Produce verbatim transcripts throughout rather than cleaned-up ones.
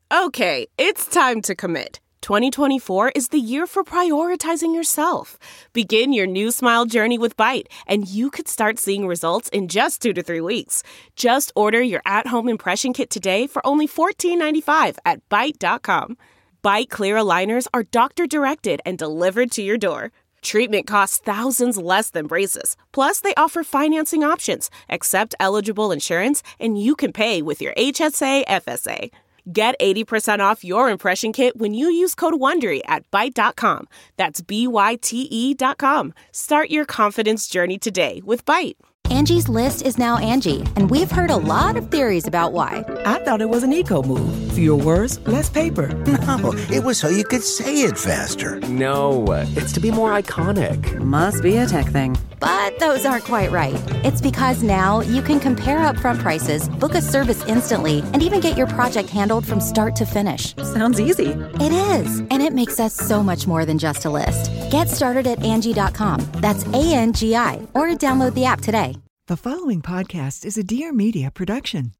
Okay, it's time to commit. twenty twenty-four is the year for prioritizing yourself. Begin your new smile journey with Byte, and you could start seeing results in just two to three weeks. Just order your at-home impression kit today for only fourteen ninety-five at byte dot com. Byte clear aligners are doctor-directed and delivered to your door. Treatment costs thousands less than braces. Plus, they offer financing options, accept eligible insurance, and you can pay with your H S A F S A. Get eighty percent off your impression kit when you use code WONDERY at byte dot com. That's B Y T E dot com. Start your confidence journey today with Byte. Angie's List is now Angie, and we've heard a lot of theories about why. I thought it was an eco move. Fewer words, less paper. No, it was so you could say it faster. No, it's to be more iconic. Must be a tech thing. But those aren't quite right. It's because now you can compare upfront prices, book a service instantly, and even get your project handled from start to finish. Sounds easy. It is, and it makes us so much more than just a list. Get started at Angie dot com. That's A N G I, or download the app today. The following podcast is a Dear Media production.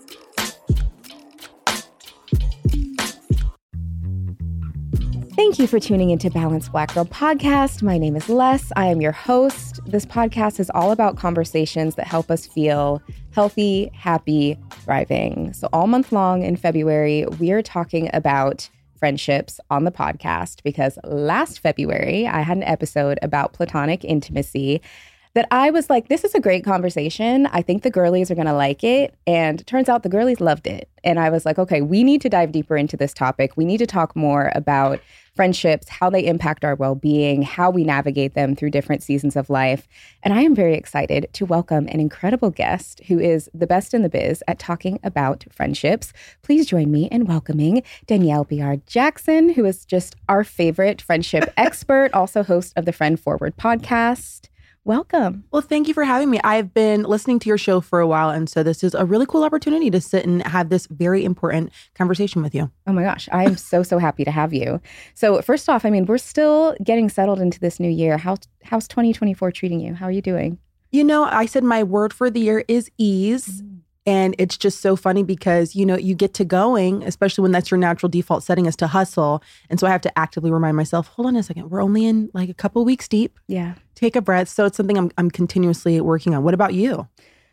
Thank you for tuning into Balanced Black Girl Podcast. My name is Les. I am your host. This podcast is all about conversations that help us feel healthy, happy, thriving. So all month long in February, we are talking about friendships on the podcast because last February, I had an episode about platonic intimacy that I was like, this is a great conversation. I think the girlies are going to like it. And it turns out the girlies loved it. And I was like, okay, we need to dive deeper into this topic. We need to talk more about friendships, how they impact our well-being, how we navigate them through different seasons of life. And I am very excited to welcome an incredible guest who is the best in the biz at talking about friendships. Please join me in welcoming Danielle Biard Jackson, who is just our favorite friendship expert, also host of the Friend Forward podcast. Welcome. Well, thank you for having me. I've been listening to your show for a while, and so this is a really cool opportunity to sit and have this very important conversation with you. Oh my gosh, I am so, so happy to have you. So first off, I mean, we're still getting settled into this new year. How, how's twenty twenty-four treating you? How are you doing? You know, I said my word for the year is ease. Mm. And it's just so funny because, you know, you get to going, especially when that's your natural default setting is to hustle. And so I have to actively remind myself, hold on a second, we're only in like a couple weeks deep. Yeah. Take a breath. So it's something I'm I'm continuously working on. What about you?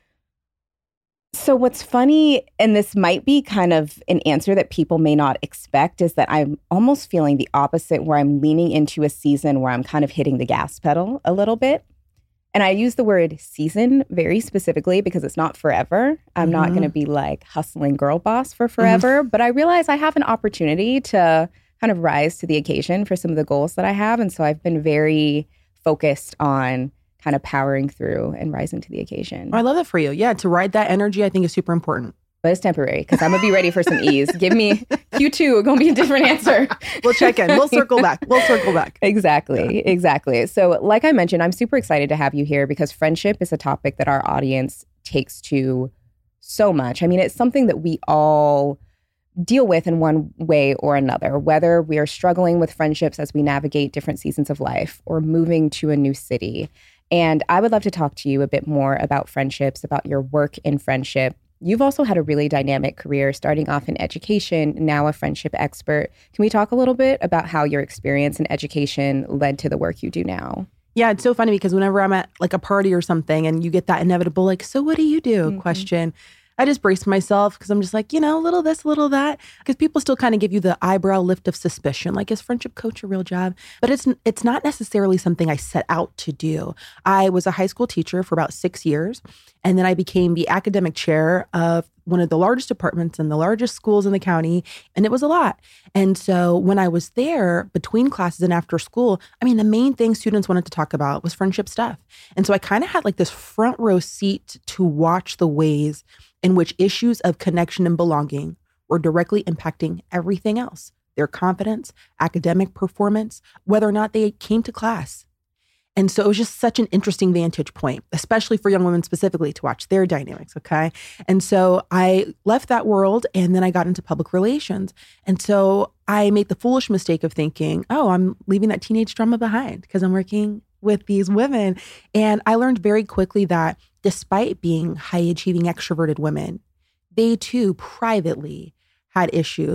So what's funny, and this might be kind of an answer that people may not expect, is that I'm almost feeling the opposite, where I'm leaning into a season where I'm kind of hitting the gas pedal a little bit. And I use the word season very specifically because it's not forever. I'm mm-hmm. not going to be like hustling girl boss for forever. Mm-hmm. But I realize I have an opportunity to kind of rise to the occasion for some of the goals that I have. And so I've been very focused on kind of powering through and rising to the occasion. Oh, I love that for you. Yeah, to ride that energy, I think is super important. But it's temporary because I'm going to be ready for some ease. Give me Q two, going to be a different answer. We'll check in. We'll circle back. We'll circle back. Exactly. Yeah. Exactly. So like I mentioned, I'm super excited to have you here because friendship is a topic that our audience takes to so much. I mean, it's something that we all deal with in one way or another, whether we are struggling with friendships as we navigate different seasons of life or moving to a new city. And I would love to talk to you a bit more about friendships, about your work in friendship. You've also had a really dynamic career, starting off in education, now a friendship expert. Can we talk a little bit about how your experience in education led to the work you do now? Yeah, it's so funny because whenever I'm at like a party or something and you get that inevitable, like, so what do you do mm-hmm. question, I just brace myself because I'm just like, you know, a little this, a little that. Because people still kind of give you the eyebrow lift of suspicion. Like, is friendship coach a real job? But it's it's not necessarily something I set out to do. I was a high school teacher for about six years. And then I became the academic chair of one of the largest departments in the largest schools in the county. And it was a lot. And so when I was there between classes and after school, I mean, the main thing students wanted to talk about was friendship stuff. And so I kind of had like this front row seat to watch the ways in which issues of connection and belonging were directly impacting everything else, their confidence, academic performance, whether or not they came to class. And so it was just such an interesting vantage point, especially for young women specifically, to watch their dynamics, okay? And so I left that world and then I got into public relations. And so I made the foolish mistake of thinking, oh, I'm leaving that teenage drama behind because I'm working with these women. And I learned very quickly that despite being high-achieving, extroverted women, they too privately had issues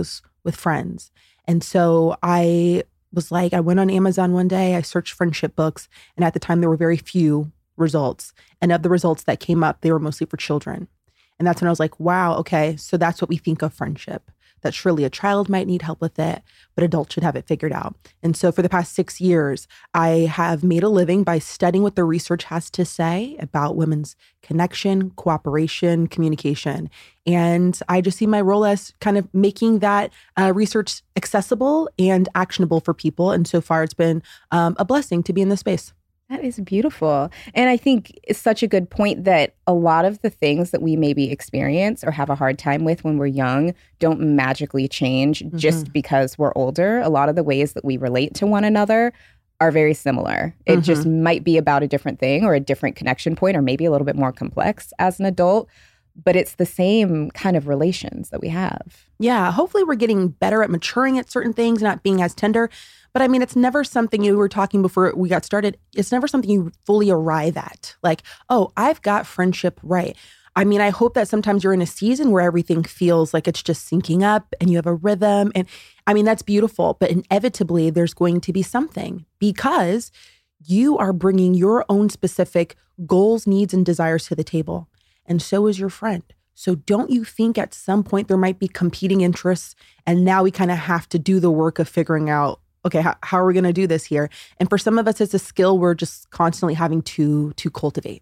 with friends. And so I was like, I went on Amazon one day, I searched friendship books, and at the time there were very few results. And of the results that came up, they were mostly for children. And that's when I was like, wow, okay, so that's what we think of friendship, that surely a child might need help with it, but adults should have it figured out. And so for the past six years, I have made a living by studying what the research has to say about women's connection, cooperation, communication. And I just see my role as kind of making that uh, research accessible and actionable for people. And so far, it's been um, a blessing to be in this space. That is beautiful. And I think it's such a good point that a lot of the things that we maybe experience or have a hard time with when we're young don't magically change mm-hmm. just because we're older. A lot of the ways that we relate to one another are very similar. It mm-hmm. just might be about a different thing or a different connection point or maybe a little bit more complex as an adult. But it's the same kind of relations that we have. Yeah, hopefully we're getting better at maturing at certain things, not being as tender. But I mean, it's never something, you were talking before we got started, it's never something you fully arrive at. Like, oh, I've got friendship right. I mean, I hope that sometimes you're in a season where everything feels like it's just syncing up and you have a rhythm. And I mean, that's beautiful. But inevitably, there's going to be something because you are bringing your own specific goals, needs, and desires to the table. And so is your friend. So don't you think at some point there might be competing interests? And now we kind of have to do the work of figuring out, okay, how, how are we going to do this here? And for some of us, it's a skill we're just constantly having to, to cultivate.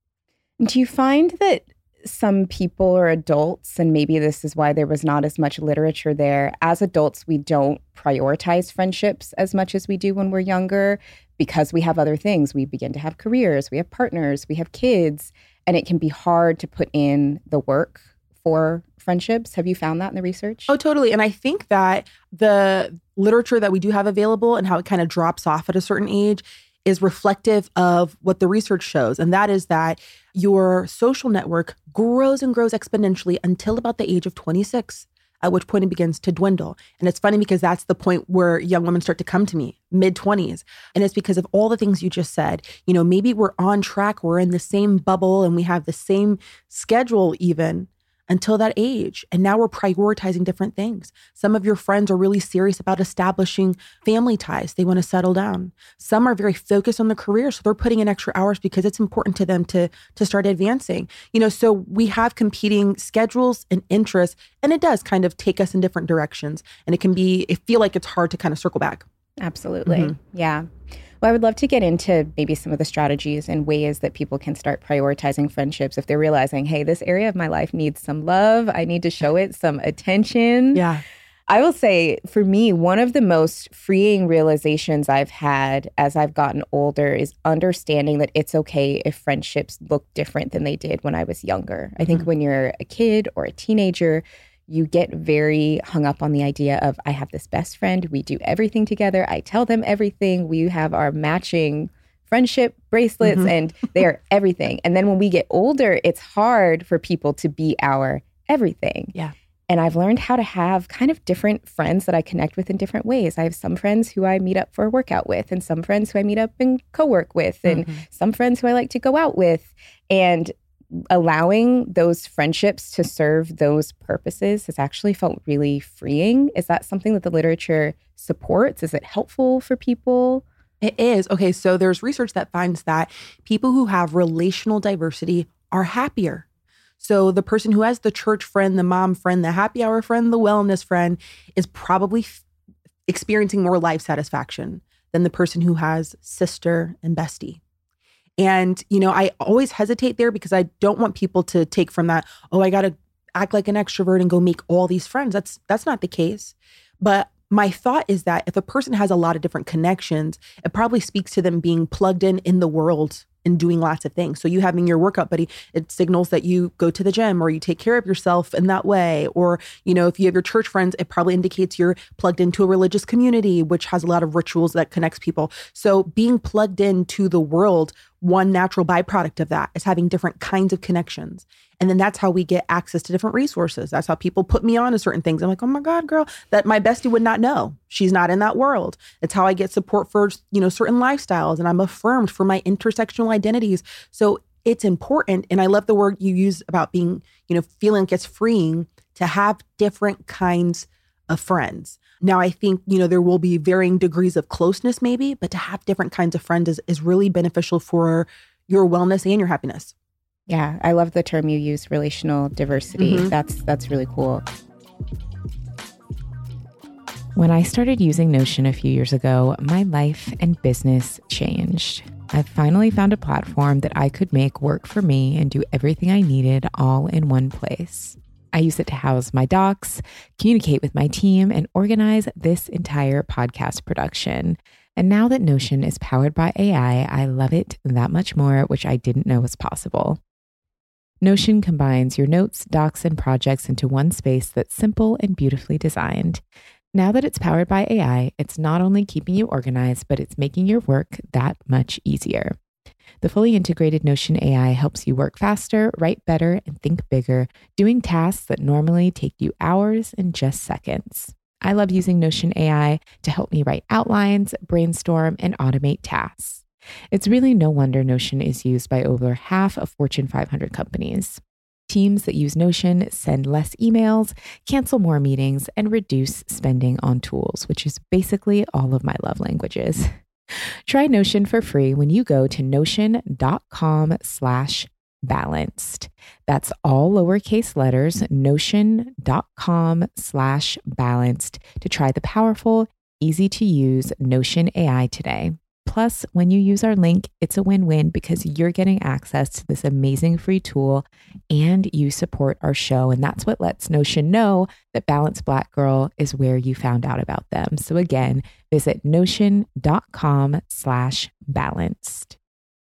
Do you find that some people or adults, and maybe this is why there was not as much literature there, as adults, we don't prioritize friendships as much as we do when we're younger because we have other things. We begin to have careers, we have partners, we have kids. And it can be hard to put in the work for friendships. Have you found that in the research? Oh, totally. And I think that the literature that we do have available and how it kind of drops off at a certain age is reflective of what the research shows. And that is that your social network grows and grows exponentially until about the age of twenty-six. At which point it begins to dwindle. And it's funny because that's the point where young women start to come to me, mid-twenties. And it's because of all the things you just said. You know, maybe we're on track, we're in the same bubble, and we have the same schedule even until that age. And now we're prioritizing different things. Some of your friends are really serious about establishing family ties. They want to settle down. Some are very focused on their career, so they're putting in extra hours because it's important to them to, to start advancing. You know, so we have competing schedules and interests, and it does kind of take us in different directions. And it can be, it feel like it's hard to kind of circle back. Absolutely. Mm-hmm. Yeah. Well, I would love to get into maybe some of the strategies and ways that people can start prioritizing friendships if they're realizing, hey, this area of my life needs some love. I need to show it some attention. Yeah. I will say, for me, one of the most freeing realizations I've had as I've gotten older is understanding that it's okay if friendships look different than they did when I was younger. Mm-hmm. I think when you're a kid or a teenager, you get very hung up on the idea of, I have this best friend, we do everything together, I tell them everything, we have our matching friendship bracelets, mm-hmm. and they are everything. And then when we get older, it's hard for people to be our everything. Yeah. And I've learned how to have kind of different friends that I connect with in different ways. I have some friends who I meet up for a workout with, and some friends who I meet up and co-work with, and mm-hmm. some friends who I like to go out with. And allowing those friendships to serve those purposes has actually felt really freeing. Is that something that the literature supports? Is it helpful for people? It is. Okay, so there's research that finds that people who have relational diversity are happier. So the person who has the church friend, the mom friend, the happy hour friend, the wellness friend is probably f- experiencing more life satisfaction than the person who has sister and bestie. And, you know, I always hesitate there because I don't want people to take from that, oh, I got to act like an extrovert and go make all these friends. That's that's not the case. But my thought is that if a person has a lot of different connections, it probably speaks to them being plugged in in the world and doing lots of things. So you having your workout buddy, it signals that you go to the gym or you take care of yourself in that way. Or, you know, if you have your church friends, it probably indicates you're plugged into a religious community, which has a lot of rituals that connects people. So being plugged into the world, one natural byproduct of that is having different kinds of connections. And then that's how we get access to different resources. That's how people put me on to certain things. I'm like, oh my God, girl, that my bestie would not know. She's not in that world. It's how I get support for, you know, certain lifestyles, and I'm affirmed for my intersectional identities. So it's important. And I love the word you use about being, you know, feeling like it's freeing to have different kinds of friends. Now, I think, you know, there will be varying degrees of closeness maybe, but to have different kinds of friends is, is really beneficial for your wellness and your happiness. Yeah, I love the term you use, relational diversity. Mm-hmm. That's that's really cool. When I started using Notion a few years ago, my life and business changed. I finally found a platform that I could make work for me and do everything I needed all in one place. I use it to house my docs, communicate with my team, and organize this entire podcast production. And now that Notion is powered by A I, I love it that much more, which I didn't know was possible. Notion combines your notes, docs, and projects into one space that's simple and beautifully designed. Now that it's powered by A I, it's not only keeping you organized, but it's making your work that much easier. The fully integrated Notion A I helps you work faster, write better, and think bigger, doing tasks that normally take you hours in just seconds. I love using Notion A I to help me write outlines, brainstorm, and automate tasks. It's really no wonder Notion is used by over half of Fortune five hundred companies. Teams that use Notion send less emails, cancel more meetings, and reduce spending on tools, which is basically all of my love languages. Try Notion for free when you go to notion.com slash balanced. That's all lowercase letters, notion.com slash balanced to try the powerful, easy to use Notion A I today. Plus, when you use our link, it's a win-win because you're getting access to this amazing free tool and you support our show. And that's what lets Notion know that Balanced Black Girl is where you found out about them. So again, visit notion.com slash balanced.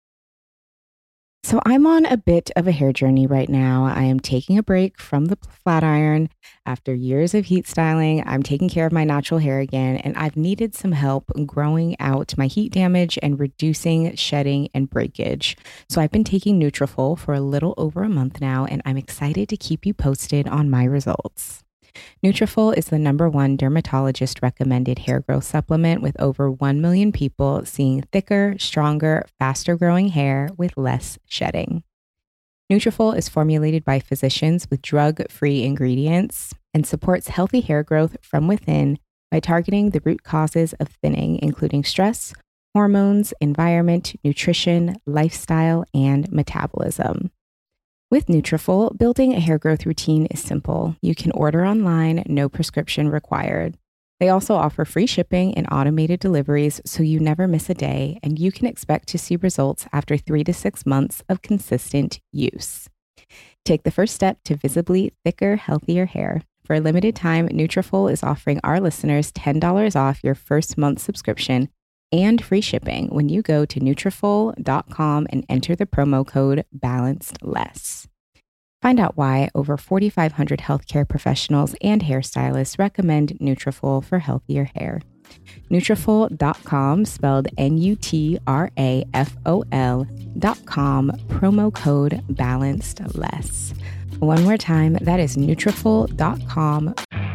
So I'm on a bit of a hair journey right now. I am taking a break from the flat iron. After years of heat styling, I'm taking care of my natural hair again, and I've needed some help growing out my heat damage and reducing shedding and breakage. So I've been taking Nutrafol for a little over a month now, and I'm excited to keep you posted on my results. Nutrafol is the number one dermatologist recommended hair growth supplement with over one million people seeing thicker, stronger, faster growing hair with less shedding. Nutrafol is formulated by physicians with drug-free ingredients and supports healthy hair growth from within by targeting the root causes of thinning, including stress, hormones, environment, nutrition, lifestyle, and metabolism. With Nutrafol, building a hair growth routine is simple. You can order online, no prescription required. They also offer free shipping and automated deliveries, so you never miss a day, and you can expect to see results after three to six months of consistent use. Take the first step to visibly thicker, healthier hair. For a limited time, Nutrafol is offering our listeners ten dollars off your first month subscription and free shipping when you go to Nutrafol dot com and enter the promo code BALANCEDLESS. Find out why over forty-five hundred healthcare professionals and hairstylists recommend Nutrafol for healthier hair. Nutrafol dot com, spelled N U T R A F O L dot com, promo code BALANCEDLESS. One more time, that is Nutrafol dot com.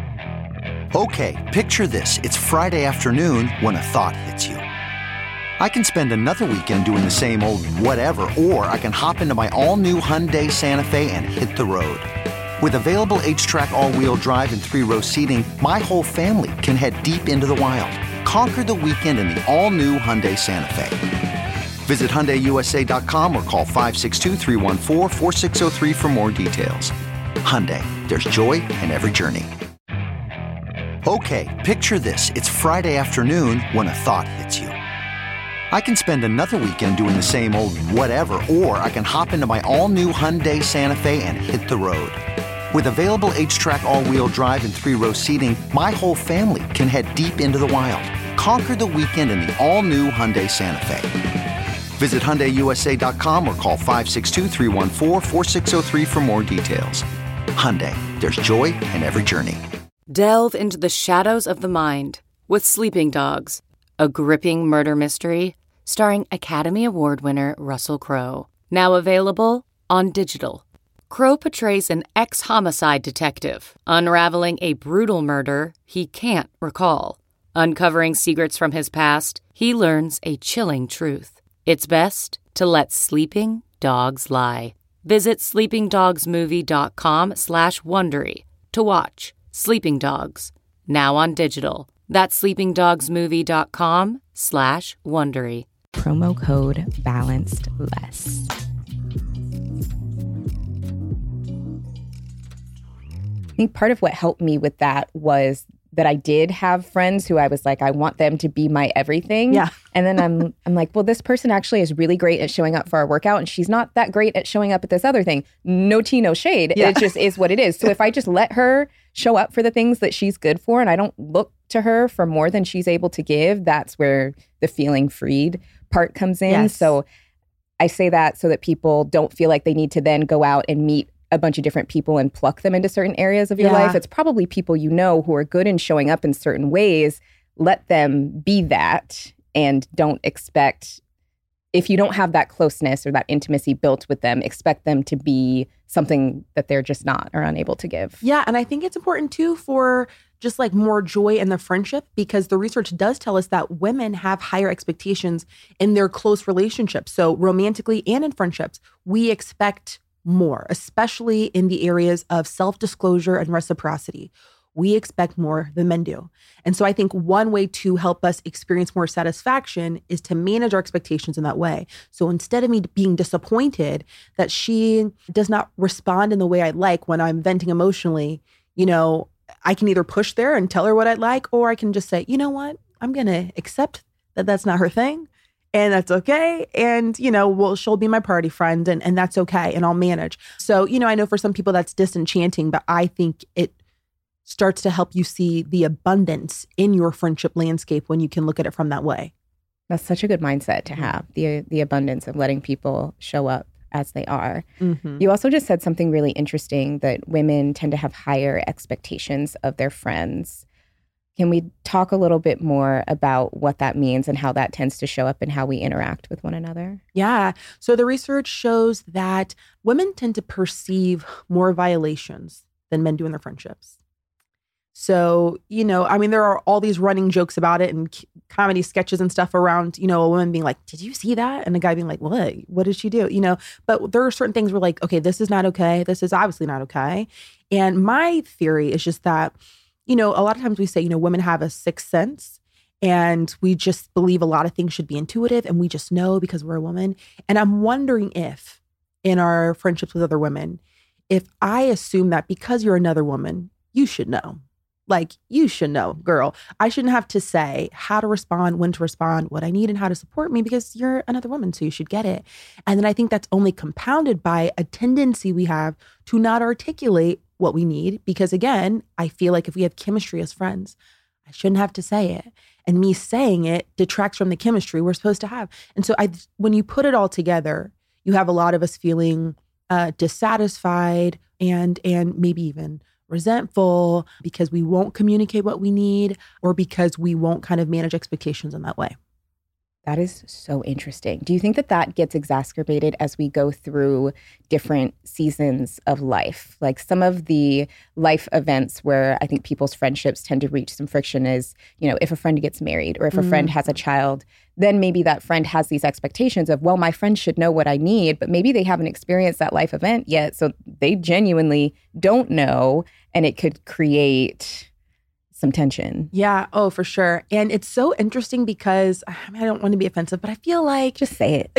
Okay, picture this. It's Friday afternoon when a thought hits you. I can spend another weekend doing the same old whatever, or I can hop into my all-new Hyundai Santa Fe and hit the road. With available H-Track all-wheel drive and three-row seating, my whole family can head deep into the wild. Conquer the weekend in the all-new Hyundai Santa Fe. Visit Hyundai U S A dot com or call five six two, three one four, four six zero three for more details. Hyundai, there's joy in every journey. Okay, picture this. It's Friday afternoon when a thought hits you. I can spend another weekend doing the same old whatever, or I can hop into my all-new Hyundai Santa Fe and hit the road. With available H-Track all-wheel drive and three-row seating, my whole family can head deep into the wild. Conquer the weekend in the all-new Hyundai Santa Fe. Visit Hyundai U S A dot com or call five six two, three one four, four six zero three for more details. Hyundai, there's joy in every journey. Delve into the shadows of the mind with Sleeping Dogs, a gripping murder mystery starring Academy Award winner Russell Crowe. Now available on digital. Crowe portrays an ex-homicide detective unraveling a brutal murder he can't recall. Uncovering secrets from his past, he learns a chilling truth. It's best to let sleeping dogs lie. Visit sleeping dogs movie dot com slash Wondery to watch Sleeping Dogs, now on digital. That's sleepingdogsmovie.com slash Wondery. Promo code balanced less. I think part of what helped me with that was that I did have friends who I was like, I want them to be my everything. Yeah. And then I'm I'm like, well, this person actually is really great at showing up for our workout, and she's not that great at showing up at this other thing. No tea, no shade. Yeah. It just is what it is. So if I just let her show up for the things that she's good for, and I don't look to her for more than she's able to give, that's where the feeling freed part comes in. Yes. So I say that so that people don't feel like they need to then go out and meet a bunch of different people and pluck them into certain areas of your Yeah. life. It's probably people you know who are good in showing up in certain ways. Let them be that, and don't expect, if you don't have that closeness or that intimacy built with them, expect them to be something that they're just not or unable to give. Yeah, and I think it's important too for just like more joy in the friendship, because the research does tell us that women have higher expectations in their close relationships. So romantically and in friendships, we expect more, especially in the areas of self-disclosure and reciprocity. We expect more than men do. And so I think one way to help us experience more satisfaction is to manage our expectations in that way. So instead of me being disappointed that she does not respond in the way I'd like when I'm venting emotionally, you know, I can either push there and tell her what I'd like, or I can just say, you know what, I'm going to accept that that's not her thing. And that's okay. And, you know, well, she'll be my party friend, and, and that's okay. And I'll manage. So, you know, I know for some people that's disenchanting, but I think it starts to help you see the abundance in your friendship landscape when you can look at it from that way. That's such a good mindset to have, the the abundance of letting people show up as they are. Mm-hmm. You also just said something really interesting, that women tend to have higher expectations of their friends. Can we talk a little bit more about what that means and how that tends to show up in how we interact with one another? Yeah. So the research shows that women tend to perceive more violations than men do in their friendships. So, you know, I mean, there are all these running jokes about it and c- comedy sketches and stuff around, you know, a woman being like, did you see that? And a guy being like, what? What did she do? You know, but there are certain things where like, okay, this is not okay. This is obviously not okay. And my theory is just that, you know, a lot of times we say, you know, women have a sixth sense, and we just believe a lot of things should be intuitive, and we just know because we're a woman. And I'm wondering if in our friendships with other women, if I assume that because you're another woman, you should know. Like, you should know, girl. I shouldn't have to say how to respond, when to respond, what I need, and how to support me, because you're another woman, so you should get it. And then I think that's only compounded by a tendency we have to not articulate what we need, because again, I feel like if we have chemistry as friends, I shouldn't have to say it. And me saying it detracts from the chemistry we're supposed to have. And so I, when you put it all together, you have a lot of us feeling uh, dissatisfied and and maybe even resentful because we won't communicate what we need, or because we won't kind of manage expectations in that way. That is so interesting. Do you think that that gets exacerbated as we go through different seasons of life? Like some of the life events where I think people's friendships tend to reach some friction is, you know, if a friend gets married or if a mm. friend has a child, then maybe that friend has these expectations of, well, my friend should know what I need, but maybe they haven't experienced that life event yet. So they genuinely don't know, and it could create some tension. Yeah. Oh, for sure. And it's so interesting because, I mean, I don't want to be offensive, but I feel like... Just say it.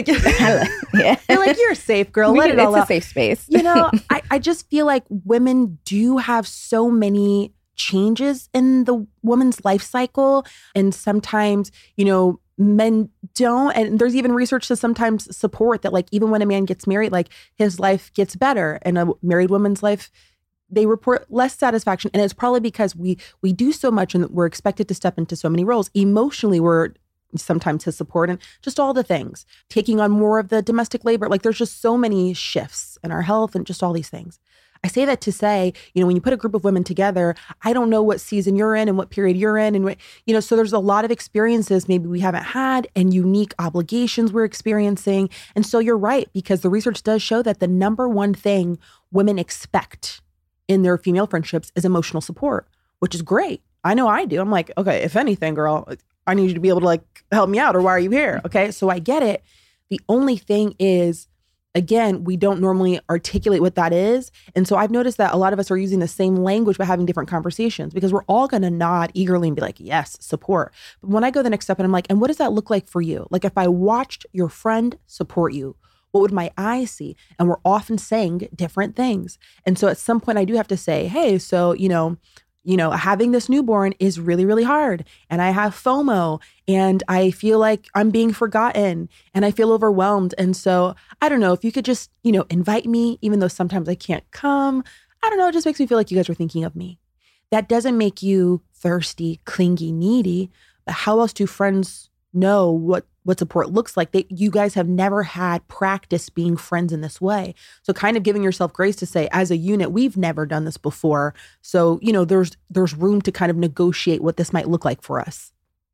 Yeah. You're like, you're safe, girl. We Let can, it all it's out. a safe space. You know, I, I just feel like women do have so many changes in the woman's life cycle. And sometimes, you know, men don't. And there's even research to sometimes support that, like, even when a man gets married, like, his life gets better, and a married woman's life, they report less satisfaction. And it's probably because we we do so much and we're expected to step into so many roles. Emotionally, we're sometimes his support and just all the things. Taking on more of the domestic labor. Like, there's just so many shifts in our health and just all these things. I say that to say, you know, when you put a group of women together, I don't know what season you're in and what period you're in. And, what, you know, so there's a lot of experiences maybe we haven't had and unique obligations we're experiencing. And so you're right, because the research does show that the number one thing women expect in their female friendships is emotional support, which is great. I know I do. I'm like, okay, if anything, girl, I need you to be able to like help me out, or why are you here? Okay. So I get it. The only thing is, again, we don't normally articulate what that is. And so I've noticed that a lot of us are using the same language but having different conversations, because we're all going to nod eagerly and be like, yes, support. But when I go the next step and I'm like, and what does that look like for you? Like if I watched your friend support you, what would my eyes see? And we're often saying different things. And so at some point I do have to say, hey, so, you know, you know, having this newborn is really, really hard. And I have FOMO and I feel like I'm being forgotten and I feel overwhelmed. And so I don't know if you could just, you know, invite me, even though sometimes I can't come. I don't know. It just makes me feel like you guys are thinking of me. That doesn't make you thirsty, clingy, needy. But how else do friends know what what support looks like? They, you guys have never had practice being friends in this way. So kind of giving yourself grace to say, as a unit, we've never done this before. So, you know, there's there's room to kind of negotiate what this might look like for us.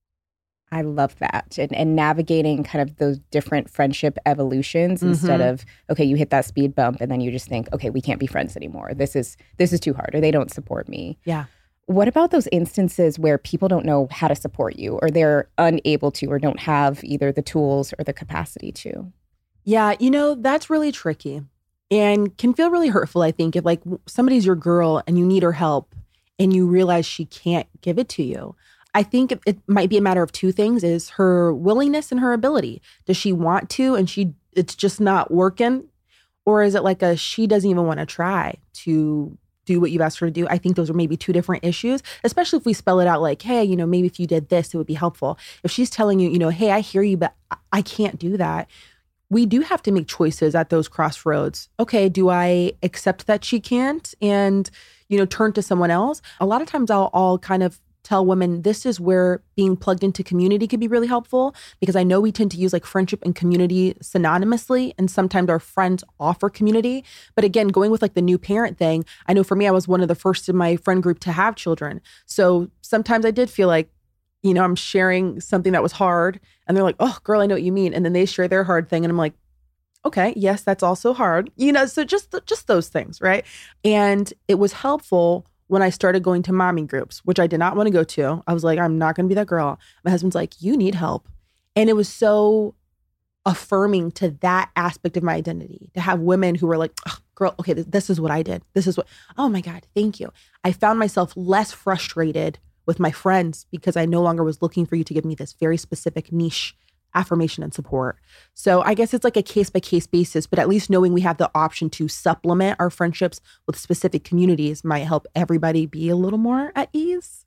I love that. And, and navigating kind of those different friendship evolutions mm-hmm. instead of, okay, you hit that speed bump and then you just think, okay, we can't be friends anymore. This is this is too hard, or they don't support me. Yeah. What about those instances where people don't know how to support you, or they're unable to, or don't have either the tools or the capacity to? Yeah, you know, that's really tricky and can feel really hurtful, I think, if like somebody's your girl and you need her help and you realize she can't give it to you. I think it might be a matter of two things: is her willingness and her ability. Does she want to and she it's just not working? Or is it like a she doesn't even want to try to do what you've asked her to do? I think those are maybe two different issues, especially if we spell it out like, hey, you know, maybe if you did this, it would be helpful. If she's telling you, you know, hey, I hear you, but I can't do that. We do have to make choices at those crossroads. Okay, do I accept that she can't and, you know, turn to someone else? A lot of times I'll, I'll kind of tell women this is where being plugged into community could be really helpful, because I know we tend to use like friendship and community synonymously, and sometimes our friends offer community. But again, going with like the new parent thing, I know for me, I was one of the first in my friend group to have children. So sometimes I did feel like, you know, I'm sharing something that was hard and they're like, oh, girl, I know what you mean. And then they share their hard thing and I'm like, okay, yes, that's also hard. You know, so just just those things, right? And it was helpful when I started going to mommy groups, which I did not want to go to. I was like, I'm not going to be that girl. My husband's like, you need help. And it was so affirming to that aspect of my identity, to have women who were like, oh, girl, okay, this, this is what I did. This is what, oh my God, thank you. I found myself less frustrated with my friends because I no longer was looking for you to give me this very specific niche affirmation and support. So I guess it's like a case by case basis, but at least knowing we have the option to supplement our friendships with specific communities might help everybody be a little more at ease.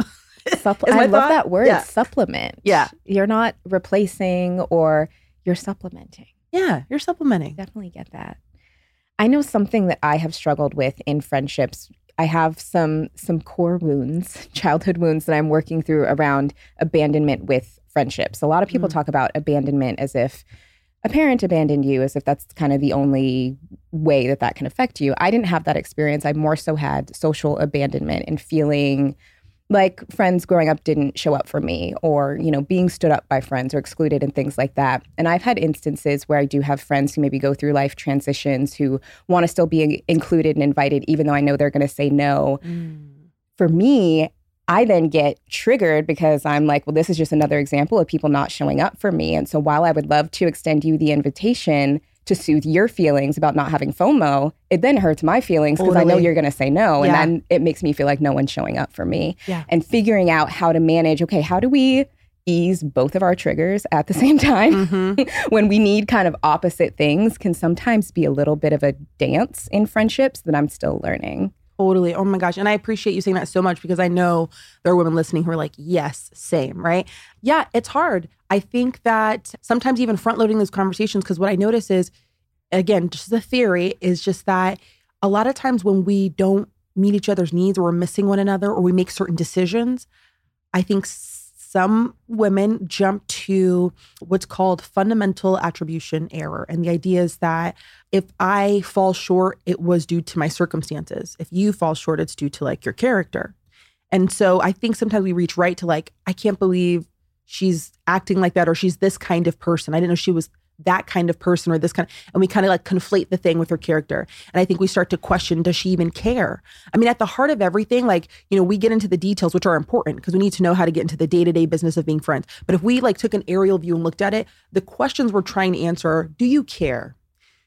Supple- I love thought? that word, yeah. supplement. Yeah. You're not replacing, or you're supplementing. Yeah, you're supplementing. Definitely get that. I know something that I have struggled with in friendships. I have some some core wounds, childhood wounds that I'm working through around abandonment with friendships. A lot of people mm. talk about abandonment as if a parent abandoned you, as if that's kind of the only way that that can affect you. I didn't have that experience. I more so had social abandonment and feeling like friends growing up didn't show up for me, or, you know, being stood up by friends or excluded and things like that. And I've had instances where I do have friends who maybe go through life transitions who want to still be included and invited, even though I know they're going to say no. Mm. For me, I then get triggered because I'm like, well, this is just another example of people not showing up for me. And so while I would love to extend you the invitation to soothe your feelings about not having FOMO, it then hurts my feelings because totally. I know you're going to say no. Yeah. And then it makes me feel like no one's showing up for me. Yeah. And figuring out how to manage, okay, how do we ease both of our triggers at the same time mm-hmm. when we need kind of opposite things can sometimes be a little bit of a dance in friendships that I'm still learning. Totally. Oh my gosh. And I appreciate you saying that so much, because I know there are women listening who are like, yes, same, right? Yeah, it's hard. I think that sometimes even front loading those conversations, because what I notice is, again, just the theory is just that a lot of times when we don't meet each other's needs, or we're missing one another, or we make certain decisions, I think some women jump to what's called fundamental attribution error. And the idea is that if I fall short, it was due to my circumstances. If you fall short, it's due to like your character. And so I think sometimes we reach right to like, I can't believe she's acting like that, or she's this kind of person. I didn't know she was that kind of person, or this kind of, and we kind of like conflate the thing with her character. And I think we start to question, does she even care? I mean, at the heart of everything, like, you know, we get into the details, which are important because we need to know how to get into the day-to-day business of being friends. But if we like took an aerial view and looked at it, the questions we're trying to answer are, do you care?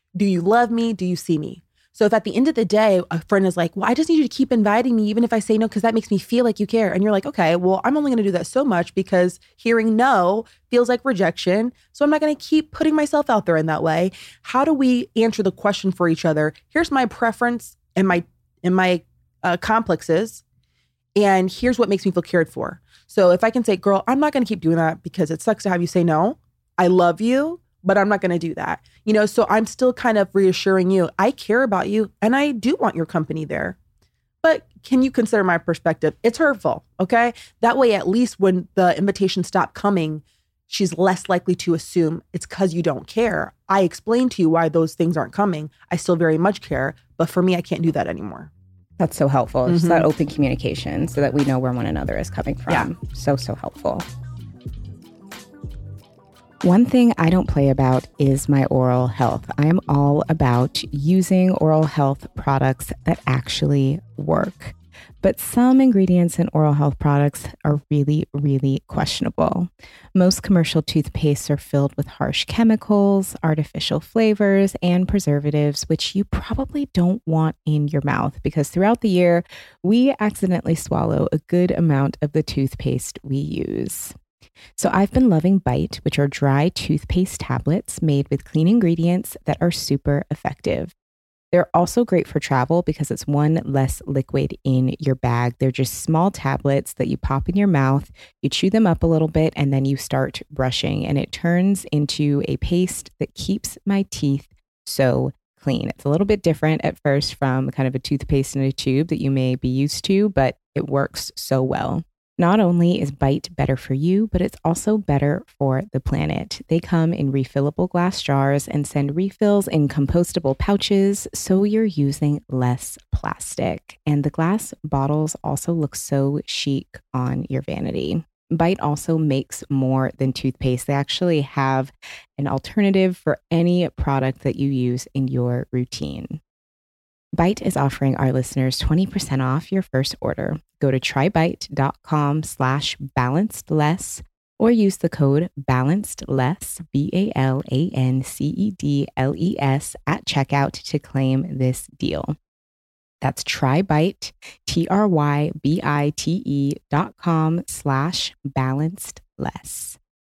Do you love me? Do you see me? So if at the end of the day, a friend is like, well, I just need you to keep inviting me, even if I say no, because that makes me feel like you care. And you're like, okay, well, I'm only going to do that so much because hearing no feels like rejection. So I'm not going to keep putting myself out there in that way. How do we answer the question for each other? Here's my preference and my, and my uh, complexes. And here's what makes me feel cared for. So if I can say, girl, I'm not going to keep doing that because it sucks to have you say no. I love you, but I'm not going to do that. You know, so I'm still kind of reassuring you, I care about you and I do want your company there. But can you consider my perspective? It's hurtful, okay? That way, at least when the invitations stop coming, she's less likely to assume it's because you don't care. I explained to you why those things aren't coming. I still very much care, but for me, I can't do that anymore. That's so helpful. Mm-hmm. Just that open communication so that we know where one another is coming from. Yeah. So, so helpful. One thing I don't play about is my oral health. I am all about using oral health products that actually work. But some ingredients in oral health products are really, really questionable. Most commercial toothpastes are filled with harsh chemicals, artificial flavors, and preservatives, which you probably don't want in your mouth because throughout the year, we accidentally swallow a good amount of the toothpaste we use. So I've been loving Bite, which are dry toothpaste tablets made with clean ingredients that are super effective. They're also great for travel because it's one less liquid in your bag. They're just small tablets that you pop in your mouth, you chew them up a little bit, and then you start brushing. And it turns into a paste that keeps my teeth so clean. It's a little bit different at first from kind of a toothpaste in a tube that you may be used to, but it works so well. Not only is Bite better for you, but it's also better for the planet. They come in refillable glass jars and send refills in compostable pouches, so you're using less plastic. And the glass bottles also look so chic on your vanity. Bite also makes more than toothpaste. They actually have an alternative for any product that you use in your routine. Bite is offering our listeners twenty percent off your first order. Go to trybite.com slash balanced less or use the code balancedless, B A L A N C E D L E S at checkout to claim this deal. That's trybite, T R Y B I T E dot com slash balanced less.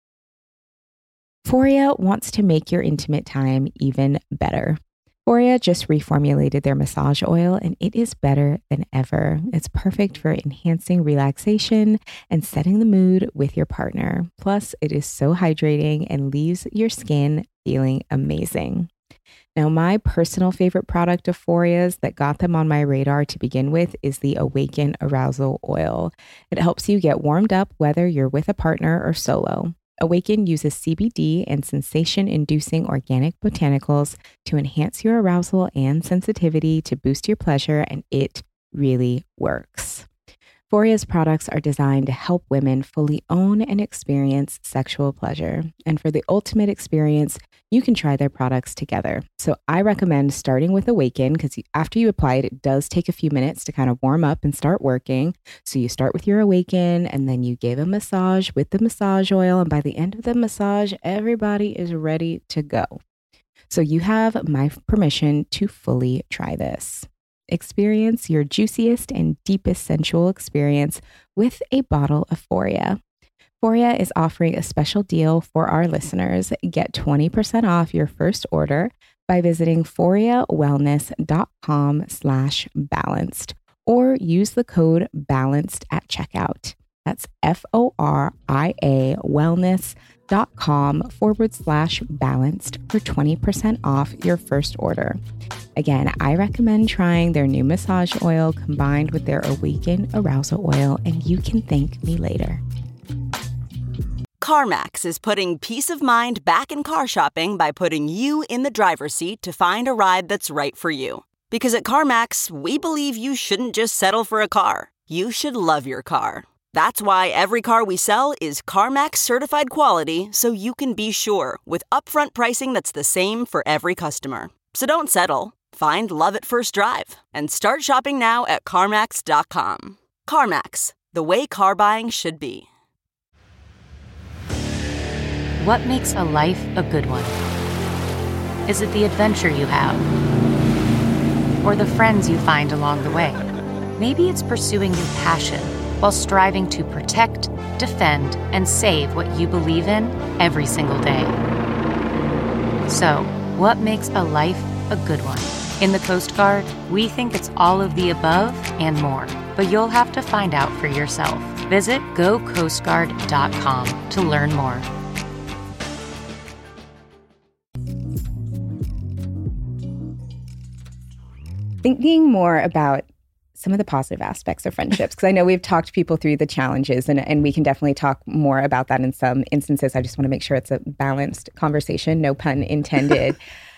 Foria wants to make your intimate time even better. Foria just reformulated their massage oil and it is better than ever. It's perfect for enhancing relaxation and setting the mood with your partner. Plus, it is so hydrating and leaves your skin feeling amazing. Now, my personal favorite product of Foria's that got them on my radar to begin with is the Awaken Arousal Oil. It helps you get warmed up whether you're with a partner or solo. Awaken uses C B D and sensation-inducing organic botanicals to enhance your arousal and sensitivity to boost your pleasure, and it really works. Foria's products are designed to help women fully own and experience sexual pleasure. And for the ultimate experience, you can try their products together. So I recommend starting with Awaken because after you apply it, it does take a few minutes to kind of warm up and start working. So you start with your Awaken and then you give a massage with the massage oil. And by the end of the massage, everybody is ready to go. So you have my permission to fully try this. Experience your juiciest and deepest sensual experience with a bottle of Foria. Foria is offering a special deal for our listeners. Get twenty percent off your first order by visiting foriawellness.com slash balanced or use the code balanced at checkout. That's F-O-R-I-A wellness.com forward slash balanced for twenty percent off your first order. Again, I recommend trying their new massage oil combined with their Awaken Arousal Oil, and you can thank me later. CarMax is putting peace of mind back in car shopping by putting you in the driver's seat to find a ride that's right for you. Because at CarMax, we believe you shouldn't just settle for a car. You should love your car. That's why every car we sell is CarMax certified quality, so you can be sure with upfront pricing that's the same for every customer. So don't settle. Find love at first drive and start shopping now at CarMax dot com. CarMax, the way car buying should be. What makes a life a good one? Is it the adventure you have? Or the friends you find along the way? Maybe it's pursuing your passion while striving to protect, defend, and save what you believe in every single day. So, what makes a life a good one? In the Coast Guard, we think it's all of the above and more, but you'll have to find out for yourself. Visit go coast guard dot com to learn more. Thinking more about some of the positive aspects of friendships, because I know we've talked people through the challenges, and, and we can definitely talk more about that in some instances. I just want to make sure it's a balanced conversation, no pun intended.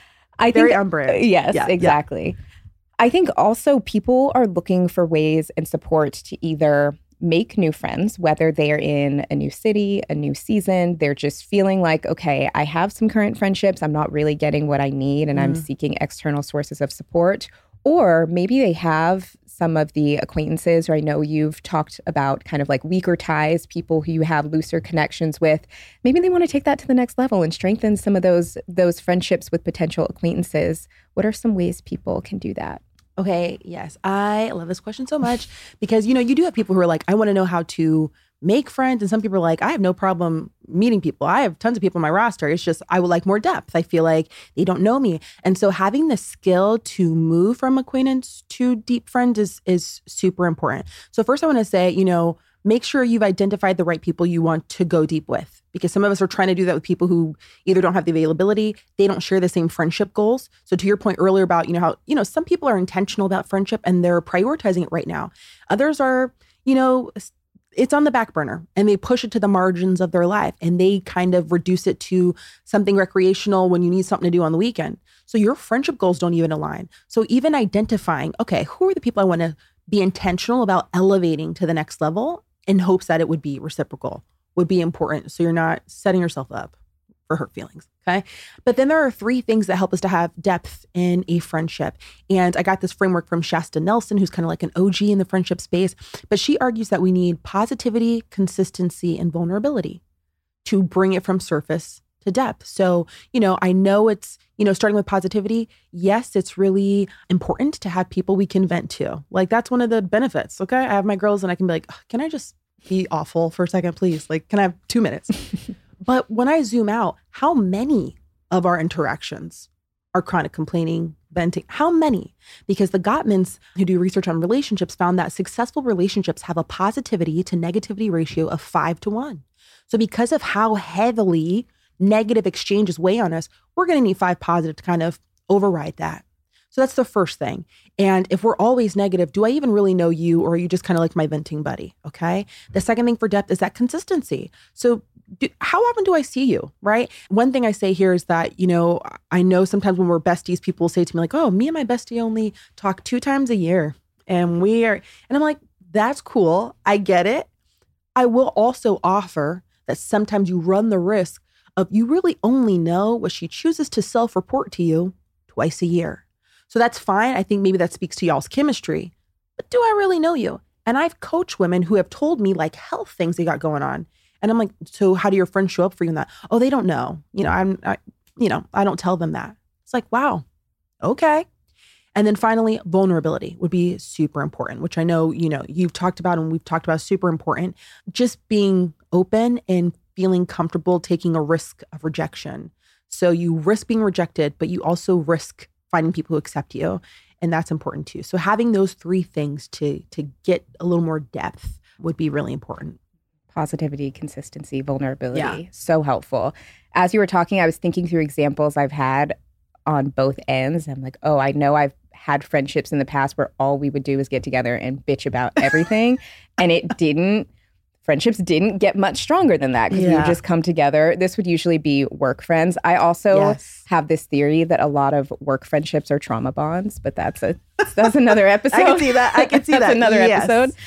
I Very think, on brand. Yes, yeah, exactly. Yeah. I think also people are looking for ways and support to either make new friends, whether they're in a new city, a new season. They're just feeling like, okay, I have some current friendships. I'm not really getting what I need, and mm. I'm seeking external sources of support. Or maybe they have some of the acquaintances, or I know you've talked about kind of like weaker ties, people who you have looser connections with. Maybe they want to take that to the next level and strengthen some of those those friendships with potential acquaintances. What are some ways people can do that? Okay, yes. I love this question so much because, you know, you do have people who are like, I want to know how to make friends. And some people are like, I have no problem meeting people. I have tons of people on my roster. It's just, I would like more depth. I feel like they don't know me. And so having the skill to move from acquaintance to deep friend is, is super important. So first I want to say, you know, make sure you've identified the right people you want to go deep with, because some of us are trying to do that with people who either don't have the availability, they don't share the same friendship goals. So to your point earlier about, you know, how, you know, some people are intentional about friendship and they're prioritizing it right now. Others are, you know, it's on the back burner and they push it to the margins of their life and they kind of reduce it to something recreational when you need something to do on the weekend. So your friendship goals don't even align. So even identifying, okay, who are the people I want to be intentional about elevating to the next level in hopes that it would be reciprocal would be important. So you're not setting yourself up for hurt feelings. Okay. But then there are three things that help us to have depth in a friendship. And I got this framework from Shasta Nelson, who's kind of like an O G in the friendship space. But she argues that we need positivity, consistency, and vulnerability to bring it from surface to depth. So, you know, I know it's, you know, starting with positivity. Yes, it's really important to have people we can vent to. Like that's one of the benefits. Okay. I have my girls and I can be like, can I just be awful for a second, please? Like, can I have two minutes? But when I zoom out, how many of our interactions are chronic complaining, venting? How many? Because the Gottmans, who do research on relationships, found that successful relationships have a positivity to negativity ratio of five to one. So because of how heavily negative exchanges weigh on us, we're going to need five positive to kind of override that. So that's the first thing. And if we're always negative, do I even really know you, or are you just kind of like my venting buddy? Okay. The second thing for depth is that consistency. So do, how often do I see you, right? One thing I say here is that, you know, I know sometimes when we're besties, people will say to me like, oh, me and my bestie only talk two times a year. And we are, and I'm like, that's cool. I get it. I will also offer that sometimes you run the risk of you really only know what she chooses to self-report to you twice a year. So that's fine. I think maybe that speaks to y'all's chemistry. But do I really know you? And I've coached women who have told me like health things they got going on. And I'm like, so how do your friends show up for you in that? Oh, they don't know. You know, I'm, I, you know, I don't tell them that. It's like, wow, okay. And then finally, vulnerability would be super important, which I know, you know, you've talked about and we've talked about super important. Just being open and feeling comfortable taking a risk of rejection. So you risk being rejected, but you also risk finding people who accept you. And that's important too. So having those three things to to get a little more depth would be really important. Positivity, consistency, vulnerability. Yeah. So helpful. As you were talking, I was thinking through examples I've had on both ends. I'm like, oh, I know I've had friendships in the past where all we would do is get together and bitch about everything. And it didn't, friendships didn't get much stronger than that because yeah. we would just come together. This would usually be work friends. I also yes. have this theory that a lot of work friendships are trauma bonds, but that's a that's another episode. I can see that. I can see that's that. another yes. episode.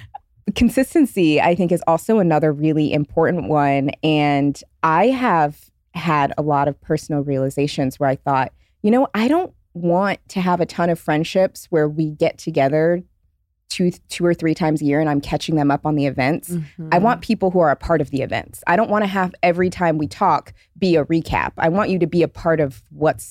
Consistency, I think, is also another really important one. And I have had a lot of personal realizations where I thought, you know, I don't want to have a ton of friendships where we get together two, two or three times a year and I'm catching them up on the events. Mm-hmm. I want people who are a part of the events. I don't want to have every time we talk be a recap. I want you to be a part of what's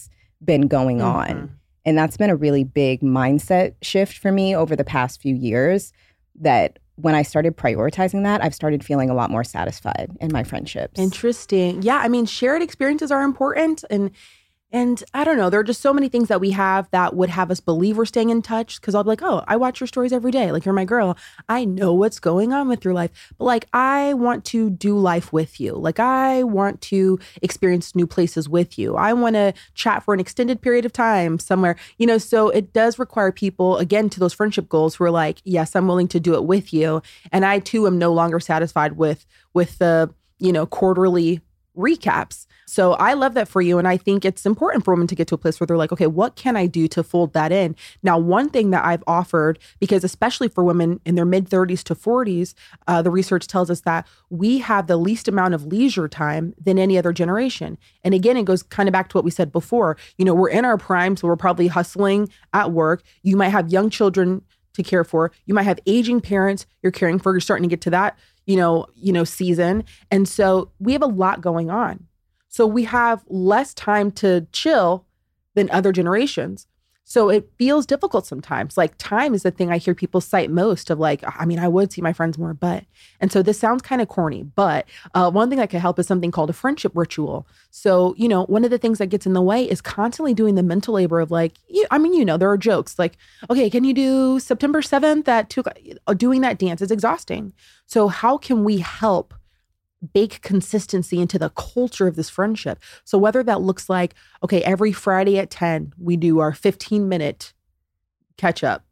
been going Mm-hmm. on. And that's been a really big mindset shift for me over the past few years, that when I started prioritizing that, I've started feeling a lot more satisfied in my friendships. Interesting. Yeah, I mean, shared experiences are important. And and I don't know, there are just so many things that we have that would have us believe we're staying in touch. Because I'll be like, oh, I watch your stories every day. Like, you're my girl. I know what's going on with your life. But like, I want to do life with you. Like, I want to experience new places with you. I want to chat for an extended period of time somewhere. You know, so it does require people, again, to those friendship goals who are like, yes, I'm willing to do it with you. And I too am no longer satisfied with with the, you know, quarterly recaps. So I love that for you. And I think it's important for women to get to a place where they're like, okay, what can I do to fold that in? Now, one thing that I've offered, because especially for women in their mid thirties to forties, uh, the research tells us that we have the least amount of leisure time than any other generation. And again, it goes kind of back to what we said before. You know, we're in our prime, so we're probably hustling at work. You might have young children to care for. You might have aging parents you're caring for. You're starting to get to that, you know, you know, season. And so we have a lot going on. So we have less time to chill than other generations. So it feels difficult sometimes. Like, time is the thing I hear people cite most of, like, I mean, I would see my friends more, but. And so this sounds kind of corny, but uh, one thing that could help is something called a friendship ritual. So, you know, one of the things that gets in the way is constantly doing the mental labor of like, you, I mean, you know, there are jokes like, okay, can you do September seventh at two o'clock? Doing that dance is exhausting. So how can we help bake consistency into the culture of this friendship? So whether that looks like, okay, every Friday at ten, we do our fifteen minute catch up,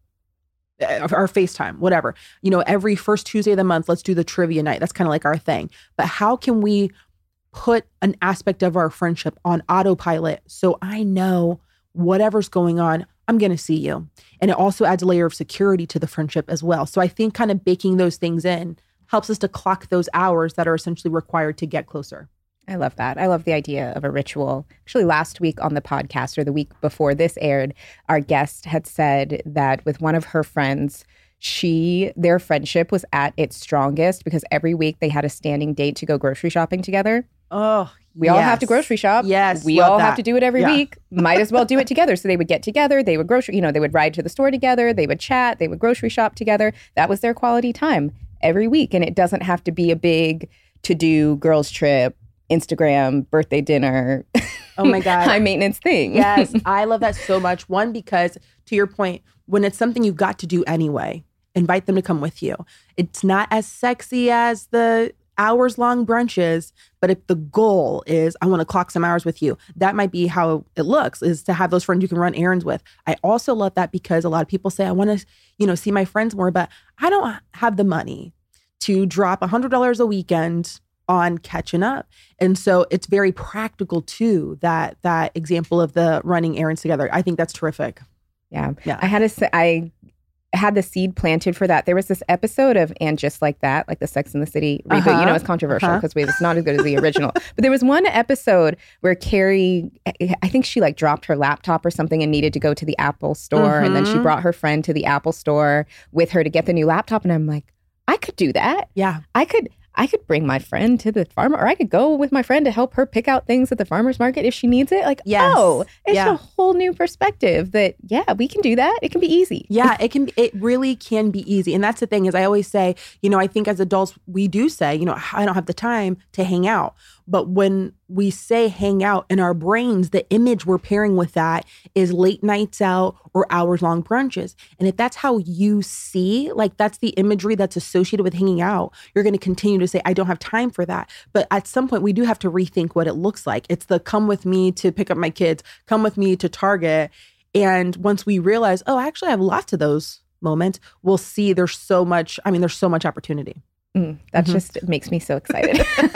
our FaceTime, whatever. You know, every first Tuesday of the month, let's do the trivia night. That's kind of like our thing. But how can we put an aspect of our friendship on autopilot so I know whatever's going on, I'm going to see you. And it also adds a layer of security to the friendship as well. So I think kind of baking those things in helps us to clock those hours that are essentially required to get closer. I love that. I love the idea of a ritual. Actually, last week on the podcast, or the week before this aired, our guest had said that with one of her friends, she, their friendship was at its strongest because every week they had a standing date to go grocery shopping together. Oh, we yes. all have to grocery shop. Yes. We all that. have to do it every yeah. week. Might as well do it together. So they would get together. They would grocery, you know, they would ride to the store together. They would chat. They would grocery shop together. That was their quality time every week. And it doesn't have to be a big to-do girls trip, Instagram, birthday dinner. Oh my God. High maintenance thing. Yes. I love that so much. One, because to your point, when it's something you've got to do anyway, invite them to come with you. It's not as sexy as the hours long brunches, but if the goal is, I want to clock some hours with you, that might be how it looks, is to have those friends you can run errands with. I also love that because a lot of people say, I want to, you know, see my friends more, but I don't have the money to drop a hundred dollars a weekend on catching up. And so it's very practical too, that, that example of the running errands together. I think that's terrific. Yeah. Yeah. I had a, I had the seed planted for that. There was this episode of And Just Like That, like the Sex and the City reboot. Uh-huh. You know, it's controversial because uh-huh. it's not as good as the original. But there was one episode where Carrie, I think she like dropped her laptop or something and needed to go to the Apple store. Mm-hmm. And then she brought her friend to the Apple store with her to get the new laptop. And I'm like, I could do that. Yeah. I could. I could bring my friend to the farmer, or I could go with my friend to help her pick out things at the farmer's market if she needs it. Like, yes. oh, it's yeah. a whole new perspective that, yeah, we can do that. It can be easy. Yeah, it can. It really can be easy. And that's the thing is I always say, you know, I think as adults, we do say, you know, I don't have the time to hang out. But when we say hang out in our brains, the image we're pairing with that is late nights out or hours long brunches. And if that's how you see, like that's the imagery that's associated with hanging out, you're going to continue to say, I don't have time for that. But at some point, we do have to rethink what it looks like. It's the come with me to pick up my kids, come with me to Target. And once we realize, oh, actually, I have lots of those moments, we'll see there's so much, I mean, there's so much opportunity. Mm, that mm-hmm. just makes me so excited.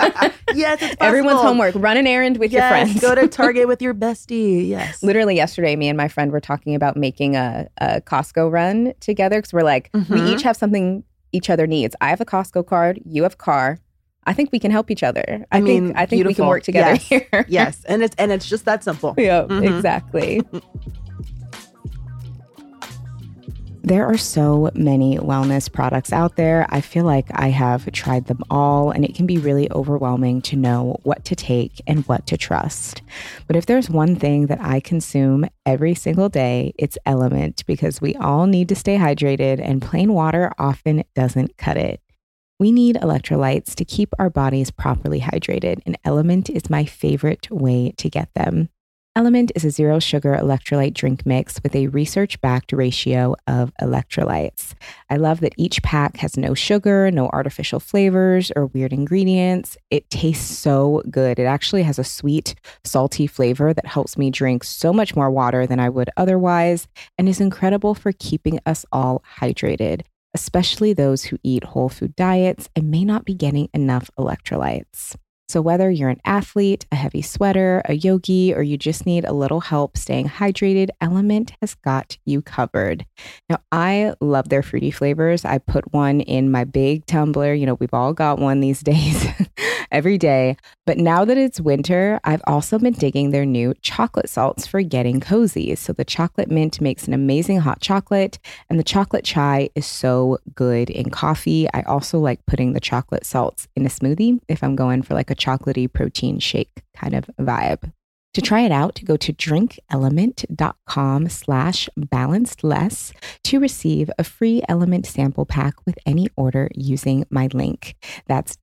Yes, it's possible. Everyone's homework. Run an errand with yes, your friends. Go to Target with your bestie. Yes. Literally yesterday, me and my friend were talking about making a, a Costco run together because we're like, mm-hmm. we each have something each other needs. I have a Costco card. You have a car. I think we can help each other. I, I mean, think, I think beautiful. we can work together yes. here. Yes, and it's and it's just that simple. Yeah, mm-hmm. exactly. There are so many wellness products out there. I feel like I have tried them all, and it can be really overwhelming to know what to take and what to trust. But if there's one thing that I consume every single day, it's Element, because we all need to stay hydrated, and plain water often doesn't cut it. We need electrolytes to keep our bodies properly hydrated, and Element is my favorite way to get them. Element is a zero sugar electrolyte drink mix with a research-backed ratio of electrolytes. I love that each pack has no sugar, no artificial flavors or weird ingredients. It tastes so good. It actually has a sweet, salty flavor that helps me drink so much more water than I would otherwise, and is incredible for keeping us all hydrated, especially those who eat whole food diets and may not be getting enough electrolytes. So whether you're an athlete, a heavy sweater, a yogi, or you just need a little help staying hydrated, Element has got you covered. Now, I love their fruity flavors. I put one in my big tumbler. You know, we've all got one these days every day. But now that it's winter, I've also been digging their new chocolate salts for getting cozy. So the chocolate mint makes an amazing hot chocolate, and the chocolate chai is so good in coffee. I also like putting the chocolate salts in a smoothie if I'm going for like a chocolatey protein shake kind of vibe. To try it out, go to drinkelement.com slash balanced less to receive a free Element sample pack with any order using my link. That's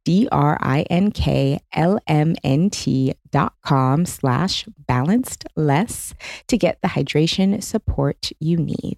D-R-I-N-K-L-M-N-T dot com slash balanced less to get the hydration support you need.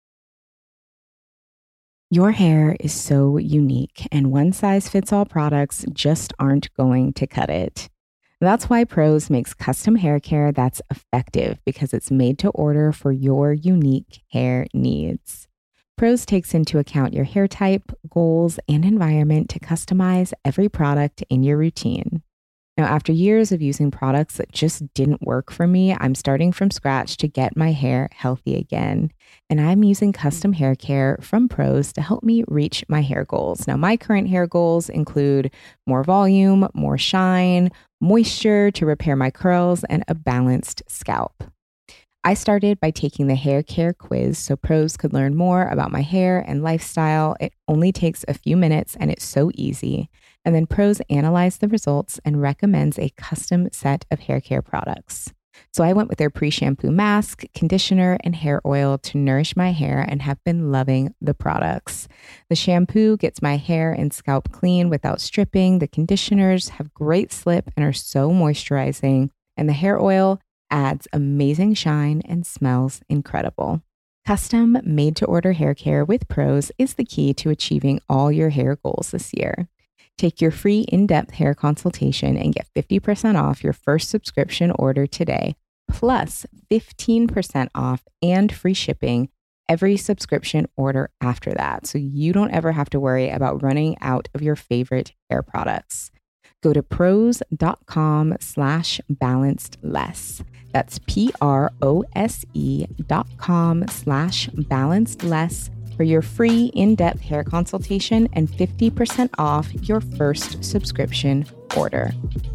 Your hair is so unique, and one-size-fits-all products just aren't going to cut it. That's why Prose makes custom hair care that's effective, because it's made to order for your unique hair needs. Prose takes into account your hair type, goals, and environment to customize every product in your routine. Now, after years of using products that just didn't work for me, I'm starting from scratch to get my hair healthy again. And I'm using custom hair care from Prose to help me reach my hair goals. Now, my current hair goals include more volume, more shine, moisture to repair my curls, and a balanced scalp. I started by taking the hair care quiz so Prose could learn more about my hair and lifestyle. It only takes a few minutes and it's so easy. And then Prose analyzed the results and recommends a custom set of hair care products. So I went with their pre-shampoo mask, conditioner, and hair oil to nourish my hair and have been loving the products. The shampoo gets my hair and scalp clean without stripping. The conditioners have great slip and are so moisturizing. And the hair oil adds amazing shine and smells incredible. Custom made-to-order hair care with Prose is the key to achieving all your hair goals this year. Take your free in-depth hair consultation and get fifty percent off your first subscription order today, plus fifteen percent off and free shipping every subscription order after that, so you don't ever have to worry about running out of your favorite hair products. Go to prose.com slash balanced less. That's P-R-O-S-E dot com slash balanced less for your free in-depth hair consultation and fifty percent off your first subscription order.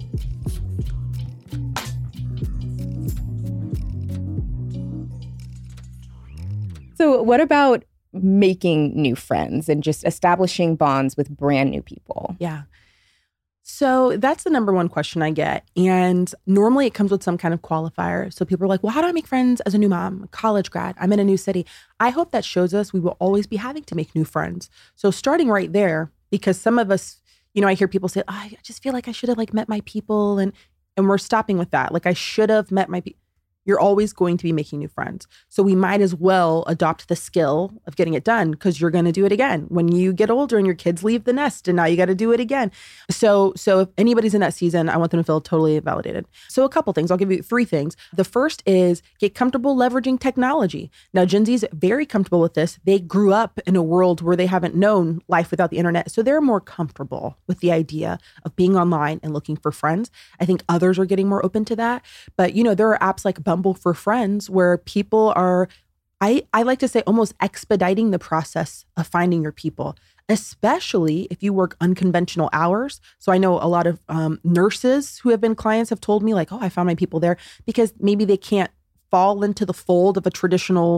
So what about making new friends and just establishing bonds with brand new people? Yeah. So that's the number one question I get. And normally it comes with some kind of qualifier. So people are like, well, how do I make friends as a new mom, a college grad? I'm in a new city. I hope that shows us we will always be having to make new friends. So starting right there, because some of us, you know, I hear people say, oh, I just feel like I should have like met my people. And, and we're stopping with that. Like I should have met my people. You're always going to be making new friends. So we might as well adopt the skill of getting it done, because you're going to do it again when you get older and your kids leave the nest, and now you got to do it again. So so if anybody's in that season, I want them to feel totally validated. So a couple things. I'll give you three things. The first is get comfortable leveraging technology. Now, Gen Z is very comfortable with this. They grew up in a world where they haven't known life without the internet. So they're more comfortable with the idea of being online and looking for friends. I think others are getting more open to that. But, you know, there are apps like Bumble for Friends where people are, I, I like to say, almost expediting the process of finding your people, especially if you work unconventional hours. So I know a lot of um, nurses who have been clients have told me like, oh, I found my people there, because maybe they can't fall into the fold of a traditional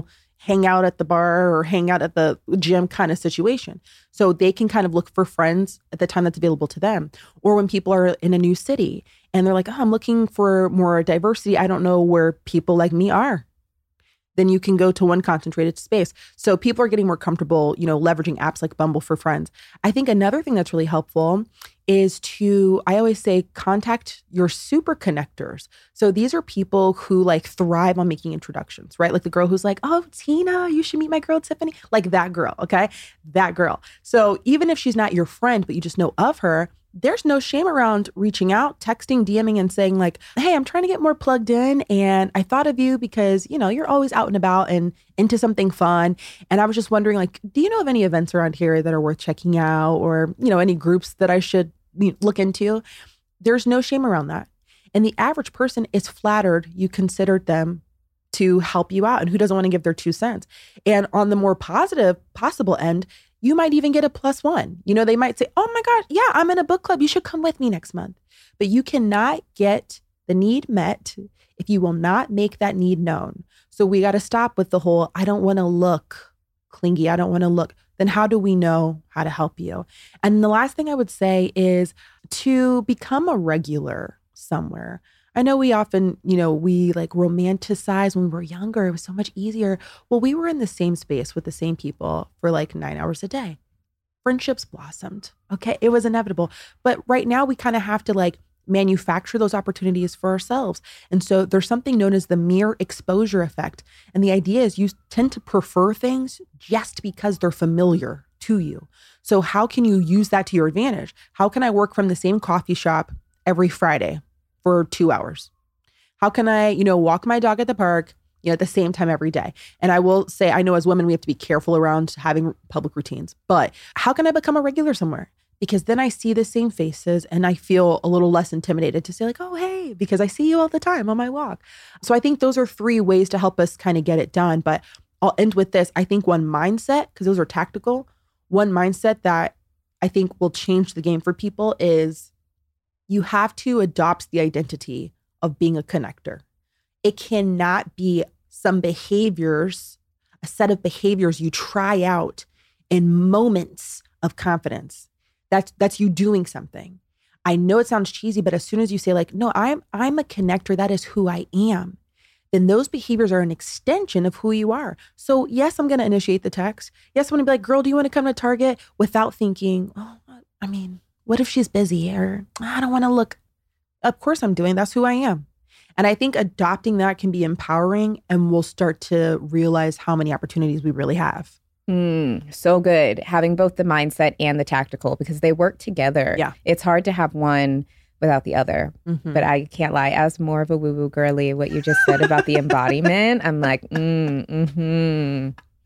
hang out at the bar or hang out at the gym kind of situation. So they can kind of look for friends at the time that's available to them. Or when people are in a new city and they're like, oh, I'm looking for more diversity. I don't know where people like me are. Then you can go to one concentrated space. So people are getting more comfortable, you know, leveraging apps like Bumble for friends. I think another thing that's really helpful is to, I always say, contact your super connectors. So these are people who like thrive on making introductions, right? Like the girl who's like, oh, Tina, you should meet my girl, Tiffany. Like that girl, okay? That girl. So even if she's not your friend, but you just know of her, there's no shame around reaching out, texting, DMing, and saying like, hey, I'm trying to get more plugged in. And I thought of you because, you know, you're always out and about and into something fun. And I was just wondering, like, do you know of any events around here that are worth checking out, or, you know, any groups that I should look into? There's no shame around that. And the average person is flattered you considered them to help you out, and who doesn't want to give their two cents? And on the more positive possible end, you might even get a plus one. You know, they might say, oh my gosh, yeah, I'm in a book club. You should come with me next month. But you cannot get the need met if you will not make that need known. So we got to stop with the whole, I don't want to look clingy. I don't want to look. Then how do we know how to help you? And the last thing I would say is to become a regular somewhere. I know we often, you know, we like romanticize when we were younger. It was so much easier. Well, we were in the same space with the same people for like nine hours a day. Friendships blossomed. Okay. It was inevitable. But right now we kind of have to like manufacture those opportunities for ourselves. And so there's something known as the mere exposure effect. And the idea is you tend to prefer things just because they're familiar to you. So how can you use that to your advantage? How can I work from the same coffee shop every Friday for two hours? How can I, you know, walk my dog at the park, you know, at the same time every day? And I will say, I know as women, we have to be careful around having public routines, but how can I become a regular somewhere? Because then I see the same faces and I feel a little less intimidated to say like, oh, hey, because I see you all the time on my walk. So I think those are three ways to help us kind of get it done. But I'll end with this. I think one mindset, because those are tactical, one mindset that I think will change the game for people is you have to adopt the identity of being a connector. It cannot be some behaviors, a set of behaviors you try out in moments of confidence. That's that's you doing something. I know it sounds cheesy, but as soon as you say like, no, I'm I'm a connector, that is who I am, then those behaviors are an extension of who you are. So yes, I'm going to initiate the text. Yes, I'm going to be like, girl, do you want to come to Target? Without thinking, oh, I mean, what if she's busy, or I don't want to look. Of course I'm doing. That's who I am. And I think adopting that can be empowering, and we'll start to realize how many opportunities we really have. Mm, so good. Having both the mindset and the tactical, because they work together. Yeah. It's hard to have one without the other. Mm-hmm. But I can't lie, as more of a woo-woo girly, what you just said about the embodiment, I'm like, mm, mm-hmm.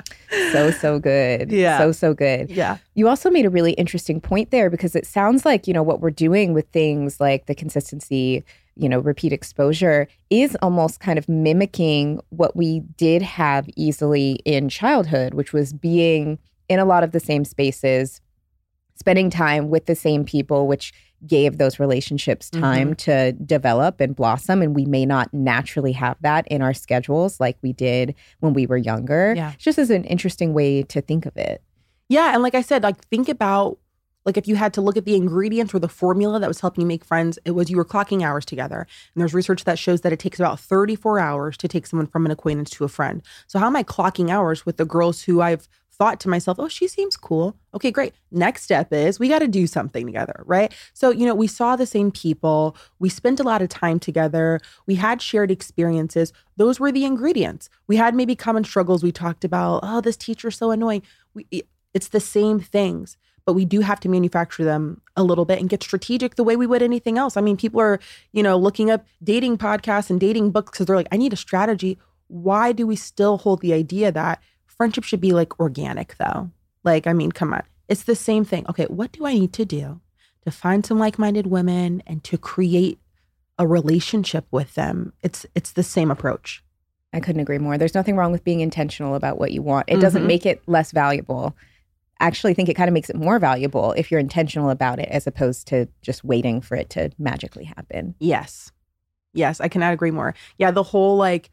So, so good. Yeah. So, so good. Yeah. You also made a really interesting point there, because it sounds like, you know, what we're doing with things like the consistency, you know, repeat exposure is almost kind of mimicking what we did have easily in childhood, which was being in a lot of the same spaces, spending time with the same people, which gave those relationships time mm-hmm. to develop and blossom. And we may not naturally have that in our schedules like we did when we were younger. Yeah. It's just as an interesting way to think of it. Yeah. And like I said, like think about, like if you had to look at the ingredients or the formula that was helping you make friends, it was you were clocking hours together. And there's research that shows that it takes about thirty-four hours to take someone from an acquaintance to a friend. So how am I clocking hours with the girls who I've thought to myself, oh, she seems cool. Okay, great. Next step is we got to do something together, right? So, you know, we saw the same people. We spent a lot of time together. We had shared experiences. Those were the ingredients. We had maybe common struggles. We talked about, oh, this teacher's so annoying. We, it's the same things, but we do have to manufacture them a little bit and get strategic the way we would anything else. I mean, people are, you know, looking up dating podcasts and dating books because they're like, I need a strategy. Why do we still hold the idea that friendship should be like organic though? Like, I mean, come on. It's the same thing. Okay, what do I need to do to find some like-minded women and to create a relationship with them? It's it's the same approach. I couldn't agree more. There's nothing wrong with being intentional about what you want. It Mm-hmm. doesn't make it less valuable. I actually think it kind of makes it more valuable if you're intentional about it, as opposed to just waiting for it to magically happen. Yes. Yes, I cannot agree more. Yeah, the whole like,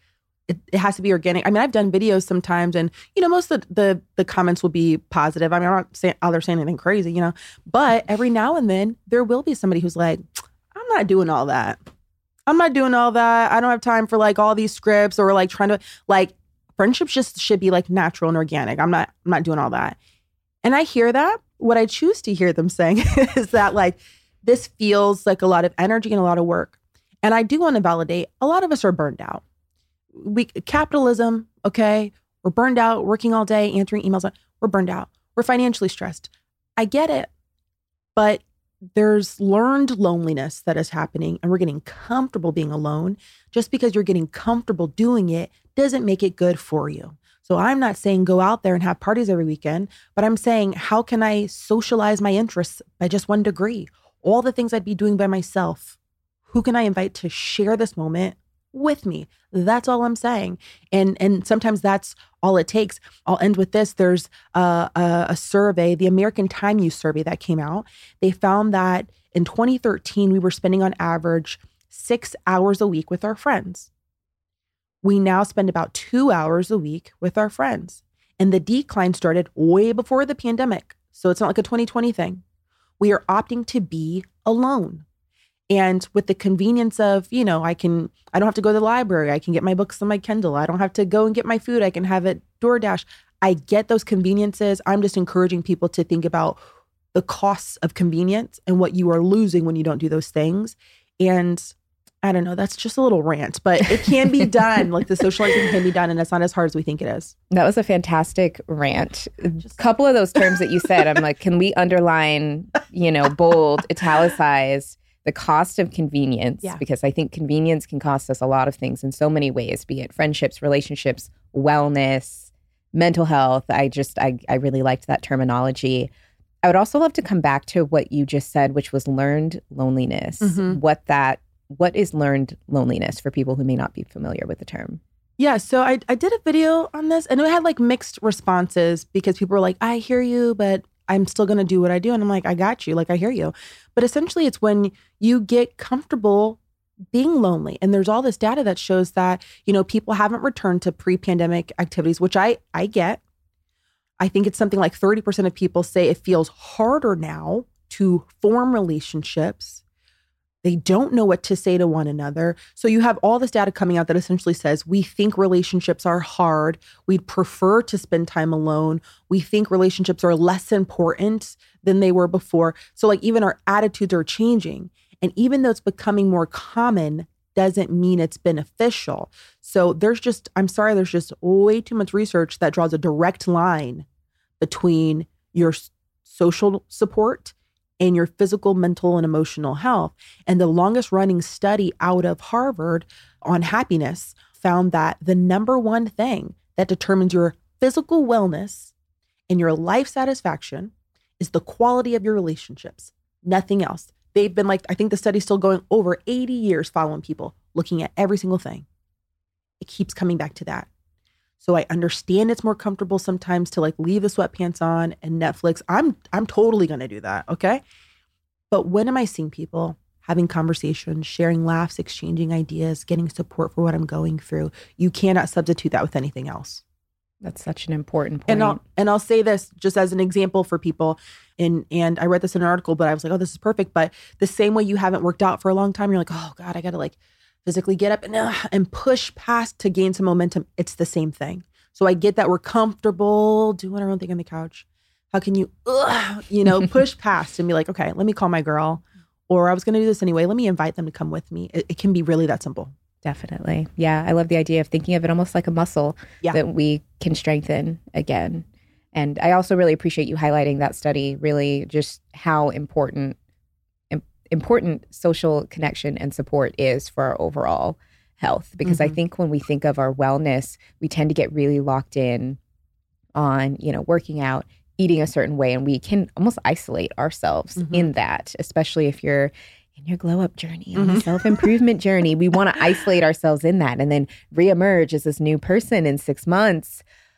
it, it has to be organic. I mean, I've done videos sometimes and, you know, most of the, the, the comments will be positive. I mean, I'm not saying, oh, they're saying anything crazy, you know, but every now and then there will be somebody who's like, I'm not doing all that. I'm not doing all that. I don't have time for like all these scripts or like trying to like friendships just should be like natural and organic. I'm not, I'm not doing all that. And I hear that. What I choose to hear them saying is that like, this feels like a lot of energy and a lot of work. And I do want to validate, a lot of us are burned out. We capitalism, okay, we're burned out, working all day, answering emails, we're burned out. We're financially stressed. I get it. But there's learned loneliness that is happening and we're getting comfortable being alone. Just because you're getting comfortable doing it doesn't make it good for you. So I'm not saying go out there and have parties every weekend, but I'm saying how can I socialize my interests by just one degree? All the things I'd be doing by myself. Who can I invite to share this moment with me? That's all I'm saying. And and sometimes that's all it takes. I'll end with this. There's a, a, a survey, the American Time Use survey that came out. They found that in twenty thirteen, we were spending on average six hours a week with our friends. We now spend about two hours a week with our friends. And the decline started way before the pandemic. So it's not like a twenty twenty thing. We are opting to be alone. And with the convenience of, you know, I can, I don't have to go to the library. I can get my books on my Kindle. I don't have to go and get my food. I can have it DoorDash. I get those conveniences. I'm just encouraging people to think about the costs of convenience and what you are losing when you don't do those things. And I don't know, that's just a little rant, but it can be done. Like the socializing can be done and it's not as hard as we think it is. That was a fantastic rant. A couple of those terms that you said, I'm like, can we underline, you know, bold, italicize the cost of convenience? Yeah. Because I think convenience can cost us a lot of things in so many ways, be it friendships, relationships, wellness, mental health. I just, I, I really liked that terminology. I would also love to come back to what you just said, which was learned loneliness. Mm-hmm. What that, what is learned loneliness for people who may not be familiar with the term? Yeah, so I, I did a video on this and it had like mixed responses because people were like, I hear you, but I'm still going to do what I do. And I'm like, I got you. Like, I hear you. But essentially, it's when you get comfortable being lonely. And there's all this data that shows that, you know, people haven't returned to pre-pandemic activities, which I, I get. I think it's something like thirty percent of people say it feels harder now to form relationships. They don't know what to say to one another. So you have all this data coming out that essentially says, we think relationships are hard. We'd prefer to spend time alone. We think relationships are less important than they were before. So like even our attitudes are changing. And even though it's becoming more common, doesn't mean it's beneficial. So there's just, I'm sorry, there's just way too much research that draws a direct line between your social support and your physical, mental, and emotional health. And the longest running study out of Harvard on happiness found that the number one thing that determines your physical wellness and your life satisfaction is the quality of your relationships, nothing else. They've been like, I think the study's still going over eighty years following people, looking at every single thing. It keeps coming back to that. So I understand it's more comfortable sometimes to like leave the sweatpants on and Netflix. I'm I'm totally going to do that, okay? But when am I seeing people having conversations, sharing laughs, exchanging ideas, getting support for what I'm going through? You cannot substitute that with anything else. That's such an important point. And I'll and I'll say this just as an example for people. And and I read this in an article, but I was like, oh, this is perfect. But the same way you haven't worked out for a long time, you're like, oh God, I got to like physically get up and, uh, and push past to gain some momentum. It's the same thing. So I get that we're comfortable doing our own thing on the couch. How can you, ugh, you know, push past and be like, okay, let me call my girl, or I was going to do this anyway. Let me invite them to come with me. It, it can be really that simple. Definitely. Yeah. I love the idea of thinking of it almost like a muscle yeah. that we can strengthen again. And I also really appreciate you highlighting that study, really just how important important social connection and support is for our overall health. Because mm-hmm. I think when we think of our wellness, we tend to get really locked in on, you know, working out, eating a certain way, and we can almost isolate ourselves mm-hmm. in that, especially if you're in your glow up journey, on mm-hmm. a self-improvement journey. We want to isolate ourselves in that and then reemerge as this new person in six months.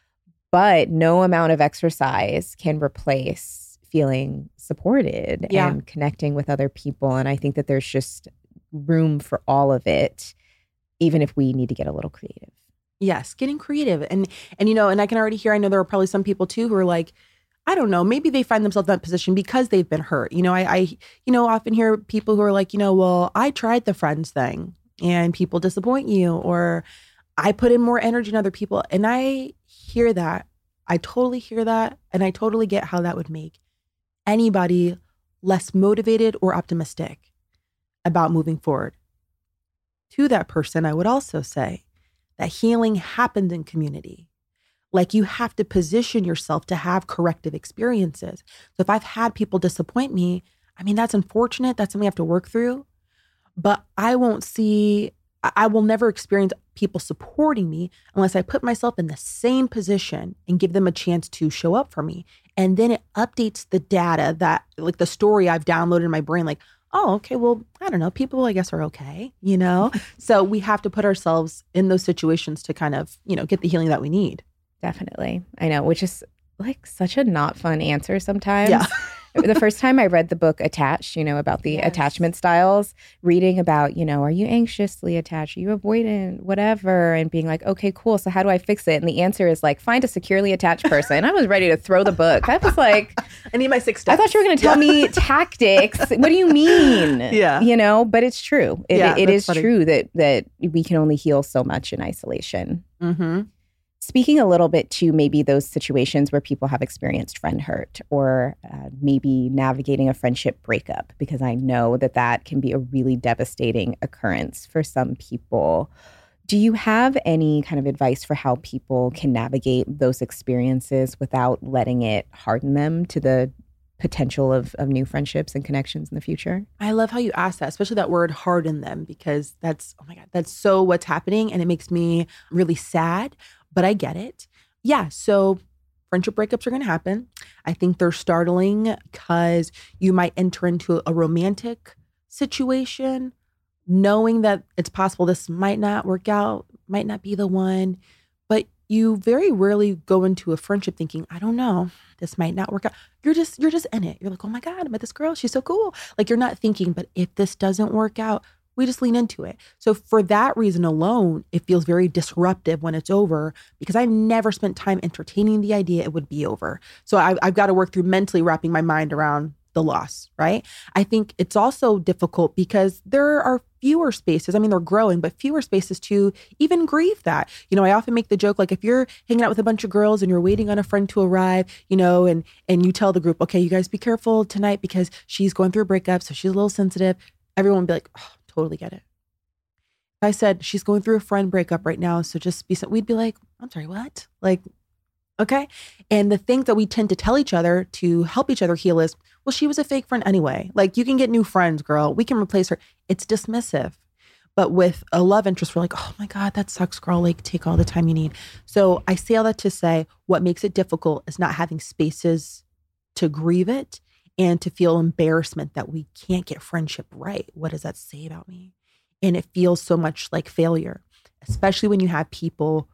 But no amount of exercise can replace feeling supported yeah. and connecting with other people. And I think that there's just room for all of it, even if we need to get a little creative. Yes, getting creative. And, and, you know, and I can already hear, I know there are probably some people too who are like, I don't know, maybe they find themselves in that position because they've been hurt. You know, I, I, you know, often hear people who are like, you know, well, I tried the friends thing and people disappoint you, or I put in more energy than other people. And I hear that. I totally hear that. And I totally get how that would make anybody less motivated or optimistic about moving forward. To that person, I would also say that healing happens in community. Like, you have to position yourself to have corrective experiences. So if I've had people disappoint me, I mean, that's unfortunate. That's something I have to work through. But I won't see, I will never experience people supporting me unless I put myself in the same position and give them a chance to show up for me. And then it updates the data that, like the story I've downloaded in my brain, like, oh, okay, well, I don't know, people I guess are okay, you know? So we have to put ourselves in those situations to kind of, you know, get the healing that we need. Definitely. I know, which is like such a not fun answer sometimes. Yeah. The first time I read the book Attached, you know, about the yes. attachment styles, reading about, you know, are you anxiously attached? Are you avoidant? Whatever. And being like, okay, cool. So how do I fix it? And the answer is like, find a securely attached person. I was ready to throw the book. I was like, I need my six steps. I thought you were going to tell yeah. me tactics. What do you mean? Yeah. You know, but it's true. It, yeah, it is funny. true that that we can only heal so much in isolation. Mm-hmm. Speaking a little bit to maybe those situations where people have experienced friend hurt, or uh, maybe navigating a friendship breakup, because I know that that can be a really devastating occurrence for some people. Do you have any kind of advice for how people can navigate those experiences without letting it harden them to the potential of, of new friendships and connections in the future? I love how you asked that, especially that word harden them, because that's, oh my God, that's so what's happening. And it makes me really sad. But I get it. Yeah, so friendship breakups are going to happen. I think they're startling because you might enter into a romantic situation knowing that it's possible this might not work out, might not be the one. But you very rarely go into a friendship thinking, I don't know, this might not work out. You're just you're just in it. You're like, oh my God, I met this girl. She's so cool. Like, you're not thinking, but if this doesn't work out, we just lean into it. So for that reason alone, it feels very disruptive when it's over, because I never spent time entertaining the idea it would be over. So I, I've got to work through mentally wrapping my mind around the loss, right? I think it's also difficult because there are fewer spaces. I mean, they're growing, but fewer spaces to even grieve that. You know, I often make the joke, like if you're hanging out with a bunch of girls and you're waiting on a friend to arrive, you know, and and you tell the group, okay, you guys be careful tonight because she's going through a breakup, so she's a little sensitive. Everyone would be like, oh, totally get it. If I said she's going through a friend breakup right now, so just be, we'd be like, I'm sorry, what? Like, okay. And the thing that we tend to tell each other to help each other heal is, well, she was a fake friend anyway. Like, you can get new friends, girl. We can replace her. It's dismissive. But with a love interest, we're like, oh my God, that sucks, girl. Like, take all the time you need. So I say all that to say, what makes it difficult is not having spaces to grieve it and to feel embarrassment that we can't get friendship right. What does that say about me? And it feels so much like failure, especially when you have people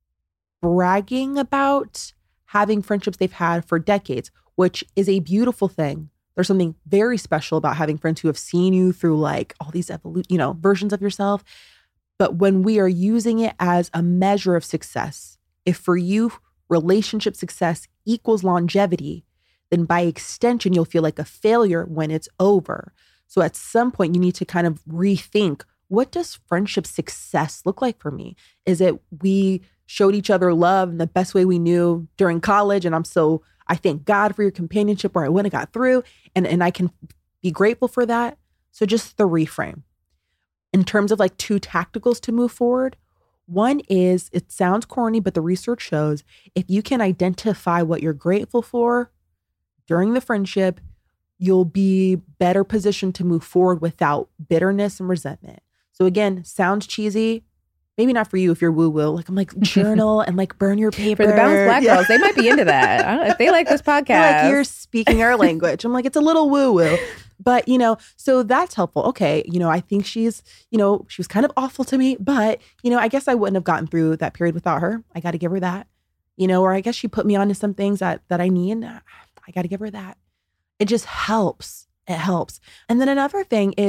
bragging about having friendships they've had for decades, which is a beautiful thing. There's something very special about having friends who have seen you through like all these evolu- you know, versions of yourself. But when we are using it as a measure of success, if for you relationship success equals longevity, then by extension, you'll feel like a failure when it's over. So at some point, you need to kind of rethink, what does friendship success look like for me? Is it we showed each other love in the best way we knew during college, and I'm so, I thank God for your companionship where I went and got through, and, and I can be grateful for that. So just the reframe. In terms of like two tacticals to move forward, one is, it sounds corny, but the research shows if you can identify what you're grateful for during the friendship, you'll be better positioned to move forward without bitterness and resentment. So again, sounds cheesy. Maybe not for you if you're woo-woo. Like, I'm like, journal and like burn your paper. For the Balanced Black yeah. girls, they might be into that. I don't know if they like this podcast. Like, you're speaking our language. I'm like, it's a little woo-woo. But, you know, so that's helpful. Okay, you know, I think she's, you know, she was kind of awful to me, but, you know, I guess I wouldn't have gotten through that period without her. I got to give her that. You know, or I guess she put me onto some things that that I need. I got to give her that. It just helps. It helps. And then another thing is,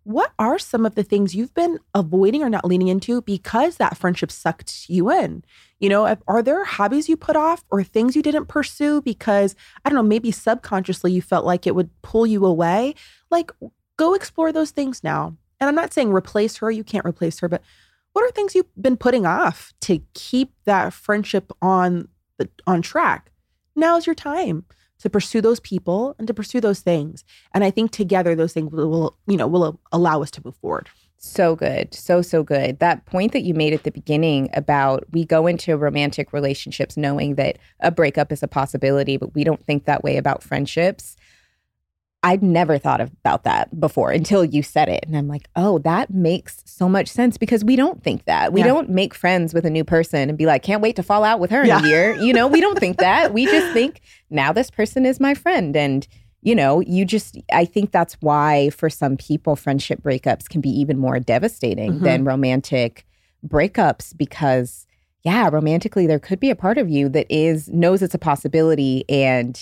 what are some of the things you've been avoiding or not leaning into because that friendship sucked you in? You know, are there hobbies you put off or things you didn't pursue because, I don't know, maybe subconsciously you felt like it would pull you away? Like, go explore those things now. And I'm not saying replace her. You can't replace her. But what are things you've been putting off to keep that friendship on the, on track? Now's your time to pursue those people and to pursue those things. And I think together those things will, will you know, will allow us to move forward. So good. So, so good. That point that you made at the beginning about we go into romantic relationships knowing that a breakup is a possibility, but we don't think that way about friendships. I'd never thought about that before until you said it. And I'm like, oh, that makes so much sense because we don't think that. We yeah. don't make friends with a new person and be like, can't wait to fall out with her yeah. in a year. You know, we don't think that. We just think now this person is my friend. And, you know, you just, I think that's why for some people, friendship breakups can be even more devastating mm-hmm. than romantic breakups because, yeah, romantically, there could be a part of you that is knows it's a possibility and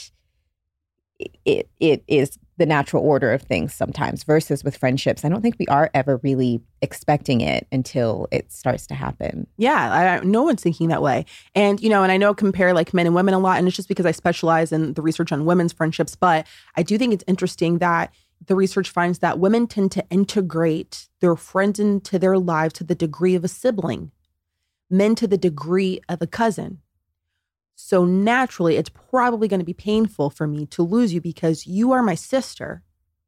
it it is the natural order of things sometimes versus with friendships. I don't think we are ever really expecting it until it starts to happen. Yeah, I, no one's thinking that way. And, you know, and I know compare like men and women a lot, and it's just because I specialize in the research on women's friendships. But I do think it's interesting that the research finds that women tend to integrate their friends into their lives to the degree of a sibling, men to the degree of a cousin. So naturally, it's probably going to be painful for me to lose you because you are my sister.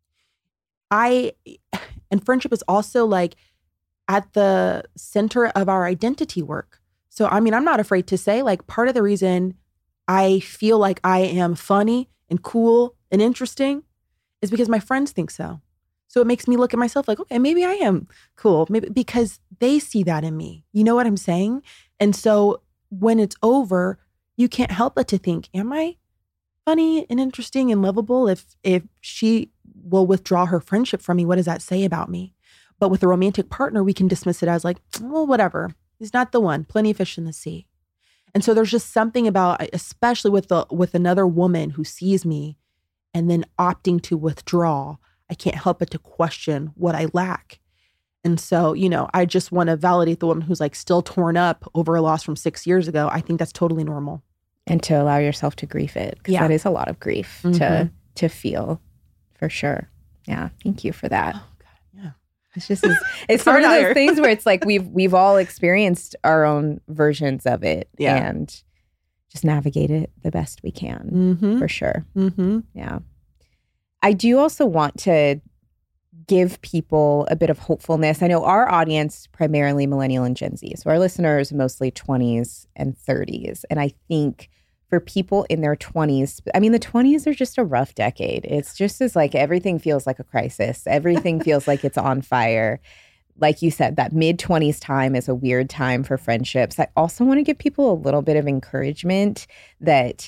I, and friendship is also like at the center of our identity work. So, I mean, I'm not afraid to say like part of the reason I feel like I am funny and cool and interesting is because my friends think so. So it makes me look at myself like, okay, maybe I am cool, maybe because they see that in me. You know what I'm saying? And so when it's over, you can't help but to think, am I funny and interesting and lovable? If if she will withdraw her friendship from me, what does that say about me? But with a romantic partner, we can dismiss it as like, well, whatever. He's not the one. Plenty of fish in the sea. And so there's just something about, especially with the with another woman who sees me and then opting to withdraw, I can't help but to question what I lack. And so, you know, I just want to validate the woman who's like still torn up over a loss from six years ago. I think that's totally normal. And to allow yourself to grieve it. Because yeah. that is a lot of grief mm-hmm. to to feel, for sure. Yeah. Thank you for that. Oh, God. Yeah. It's just, it's, it's one of those things where it's like we've we've all experienced our own versions of it. Yeah. And just navigate it the best we can, mm-hmm. for sure. Mm-hmm. Yeah. I do also want to give people a bit of hopefulness. I know our audience, primarily millennial and Gen Z. So our listeners, mostly twenties and thirties. And I think for people in their twenties, I mean, the twenties are just a rough decade. It's just as like everything feels like a crisis. Everything feels like it's on fire. Like you said, that mid-twenties time is a weird time for friendships. I also want to give people a little bit of encouragement that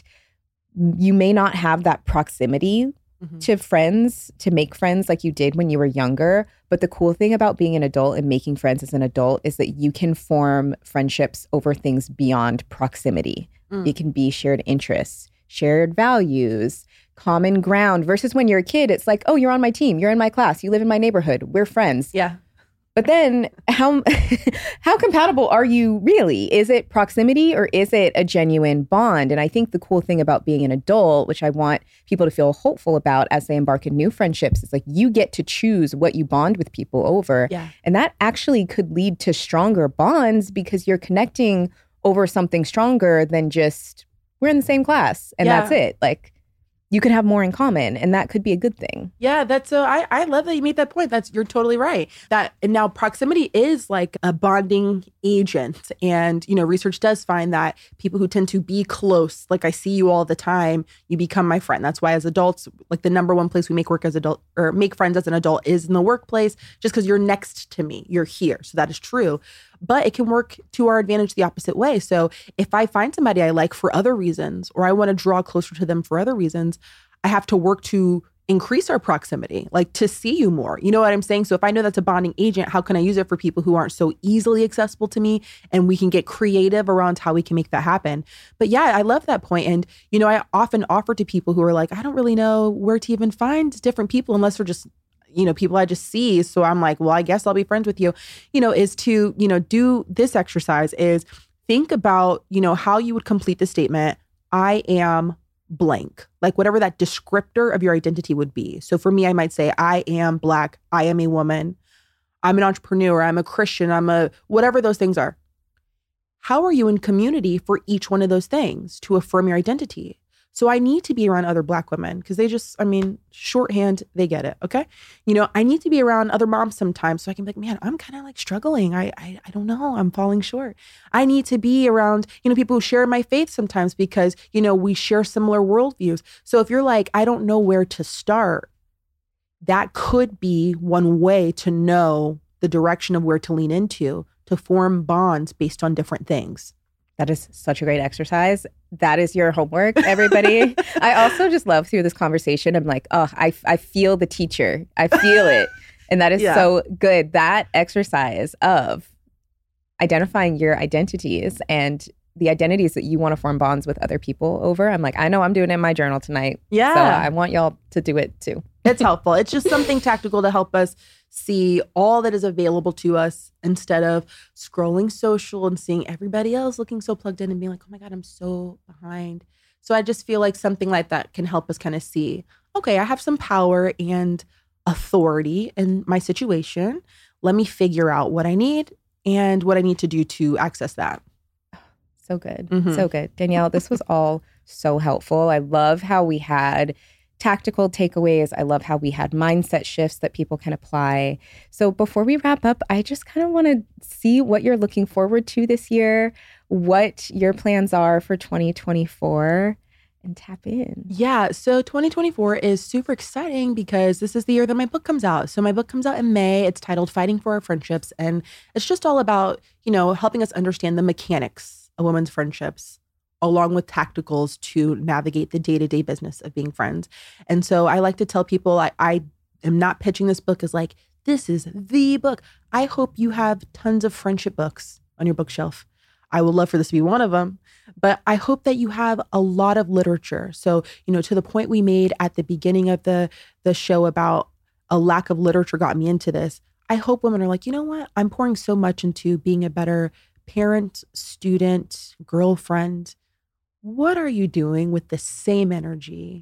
you may not have that proximity Mm-hmm. to friends, to make friends like you did when you were younger. But the cool thing about being an adult and making friends as an adult is that you can form friendships over things beyond proximity. Mm. It can be shared interests, shared values, common ground versus when you're a kid, it's like, oh, you're on my team, you're in my class, you live in my neighborhood, we're friends. Yeah. But then how how compatible are you really? Is it proximity or is it a genuine bond? And I think the cool thing about being an adult, which I want people to feel hopeful about as they embark in new friendships, is like you get to choose what you bond with people over. Yeah. And that actually could lead to stronger bonds because you're connecting over something stronger than just we're in the same class and yeah. that's it. Like you could have more in common and that could be a good thing. Yeah, that's so I, I love that you made that point. That's you're totally right. That and now proximity is like a bonding agent. And, you know, research does find that people who tend to be close, like I see you all the time, you become my friend. That's why as adults, like the number one place we make work as adult or make friends as an adult is in the workplace, just because you're next to me, you're here. So that is true. But it can work to our advantage the opposite way. So if I find somebody I like for other reasons, or I want to draw closer to them for other reasons, I have to work to increase our proximity, like to see you more. You know what I'm saying? So if I know that's a bonding agent, how can I use it for people who aren't so easily accessible to me? And we can get creative around how we can make that happen. But yeah, I love that point. And, you know, I often offer to people who are like, I don't really know where to even find different people unless they're just you know, people I just see. So I'm like, well, I guess I'll be friends with you, you know, is to, you know, do this exercise is think about, you know, how you would complete the statement, I am blank, like whatever that descriptor of your identity would be. So for me, I might say, I am Black, I am a woman, I'm an entrepreneur, I'm a Christian, I'm a whatever those things are. How are you in community for each one of those things to affirm your identity? So I need to be around other Black women because they just, I mean, shorthand, they get it. Okay. You know, I need to be around other moms sometimes so I can be like, man, I'm kind of like struggling. I, I I don't know. I'm falling short. I need to be around, you know, people who share my faith sometimes because, you know, we share similar worldviews. So if you're like, I don't know where to start, that could be one way to know the direction of where to lean into to form bonds based on different things. That is such a great exercise. That is your homework, everybody. I also just love through this conversation, I'm like, oh, I, I feel the teacher. I feel it. And that is yeah. so good. That exercise of identifying your identities and the identities that you want to form bonds with other people over. I'm like, I know I'm doing it in my journal tonight. Yeah. So I want y'all to do it too. It's helpful. It's just something tactical to help us see all that is available to us instead of scrolling social and seeing everybody else looking so plugged in and being like, oh my God, I'm so behind. So I just feel like something like that can help us kind of see, okay, I have some power and authority in my situation. Let me figure out what I need and what I need to do to access that. So good. Mm-hmm. So good. Danielle, this was all so helpful. I love how we had tactical takeaways. I love how we had mindset shifts that people can apply. So before we wrap up, I just kind of want to see what you're looking forward to this year, what your plans are for twenty twenty-four, and tap in. Yeah. So twenty twenty-four is super exciting because this is the year that my book comes out. So my book comes out in May. It's titled Fighting for Our Friendships. And it's just all about, you know, helping us understand the mechanics of women's friendships, along with tacticals to navigate the day-to-day business of being friends. And so I like to tell people I, I am not pitching this book as like, this is the book. I hope you have tons of friendship books on your bookshelf. I would love for this to be one of them, but I hope that you have a lot of literature. So, you know, to the point we made at the beginning of the, the show about a lack of literature got me into this. I hope women are like, you know what? I'm pouring so much into being a better parent, student, girlfriend. What are you doing with the same energy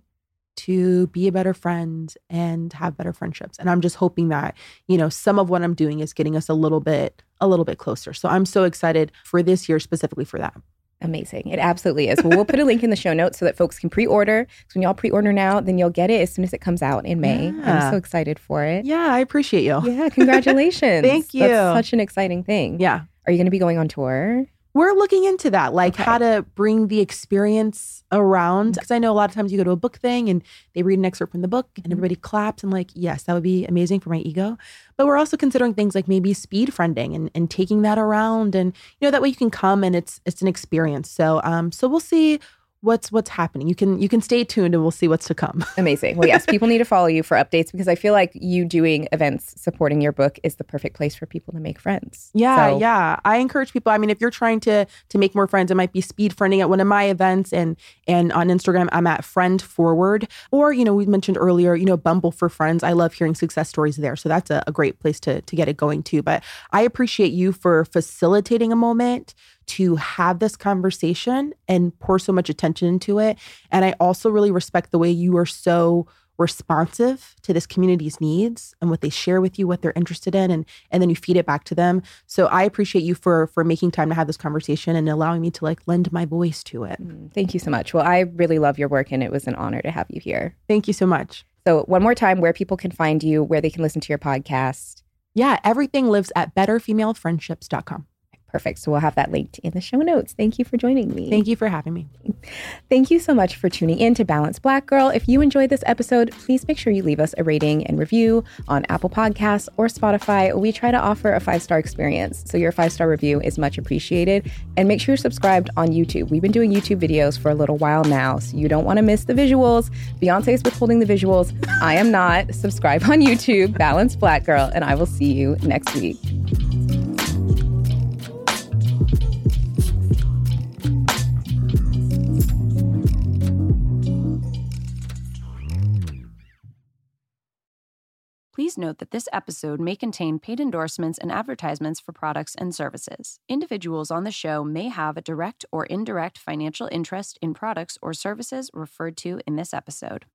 to be a better friend and have better friendships? And I'm just hoping that, you know, some of what I'm doing is getting us a little bit, a little bit closer. So I'm so excited for this year specifically for that. Amazing. It absolutely is. Well, we'll put a link in the show notes so that folks can pre-order. So when y'all pre-order now, then you'll get it as soon as it comes out in May. Yeah. I'm so excited for it. Yeah, I appreciate you. Yeah, congratulations. Thank you. That's such an exciting thing. Yeah. Are you going to be going on tour? We're looking into that, like okay. how to bring the experience around. Because I know a lot of times you go to a book thing and they read an excerpt from the book and everybody claps and like, yes, that would be amazing for my ego. But we're also considering things like maybe speed friending and, and taking that around. And, you know, that way you can come and it's it's an experience. So um, so we'll see what's what's happening. You can you can stay tuned and we'll see what's to come. Amazing. Well, yes, people need to follow you for updates because I feel like you doing events supporting your book is the perfect place for people to make friends. Yeah, so. yeah. I encourage people. I mean, if you're trying to to make more friends, it might be speed friending at one of my events and and on Instagram, I'm at Friend Forward. Or, you know, we mentioned earlier, you know, Bumble for Friends. I love hearing success stories there. So that's a, a great place to to get it going too. But I appreciate you for facilitating a moment to have this conversation and pour so much attention into it. And I also really respect the way you are so responsive to this community's needs and what they share with you, what they're interested in, and and then you feed it back to them. So I appreciate you for for making time to have this conversation and allowing me to like lend my voice to it. Thank you so much. Well, I really love your work and it was an honor to have you here. Thank you so much. So one more time, where people can find you, where they can listen to your podcast. Yeah, everything lives at better female friendships dot com. Perfect. So we'll have that linked in the show notes. Thank you for joining me. Thank you for having me. Thank you so much for tuning in to Balanced Black Girl. If you enjoyed this episode, please make sure you leave us a rating and review on Apple Podcasts or Spotify. We try to offer a five-star experience, so your five-star review is much appreciated. And make sure you're subscribed on YouTube. We've been doing YouTube videos for a little while now, so you don't want to miss the visuals. Beyonce's withholding the visuals. I am not. Subscribe on YouTube, Balanced Black Girl, and I will see you next week. Please Please note that this episode may contain paid endorsements and advertisements for products and services. Individuals on the show may have a direct or indirect financial interest in products or services referred to in this episode.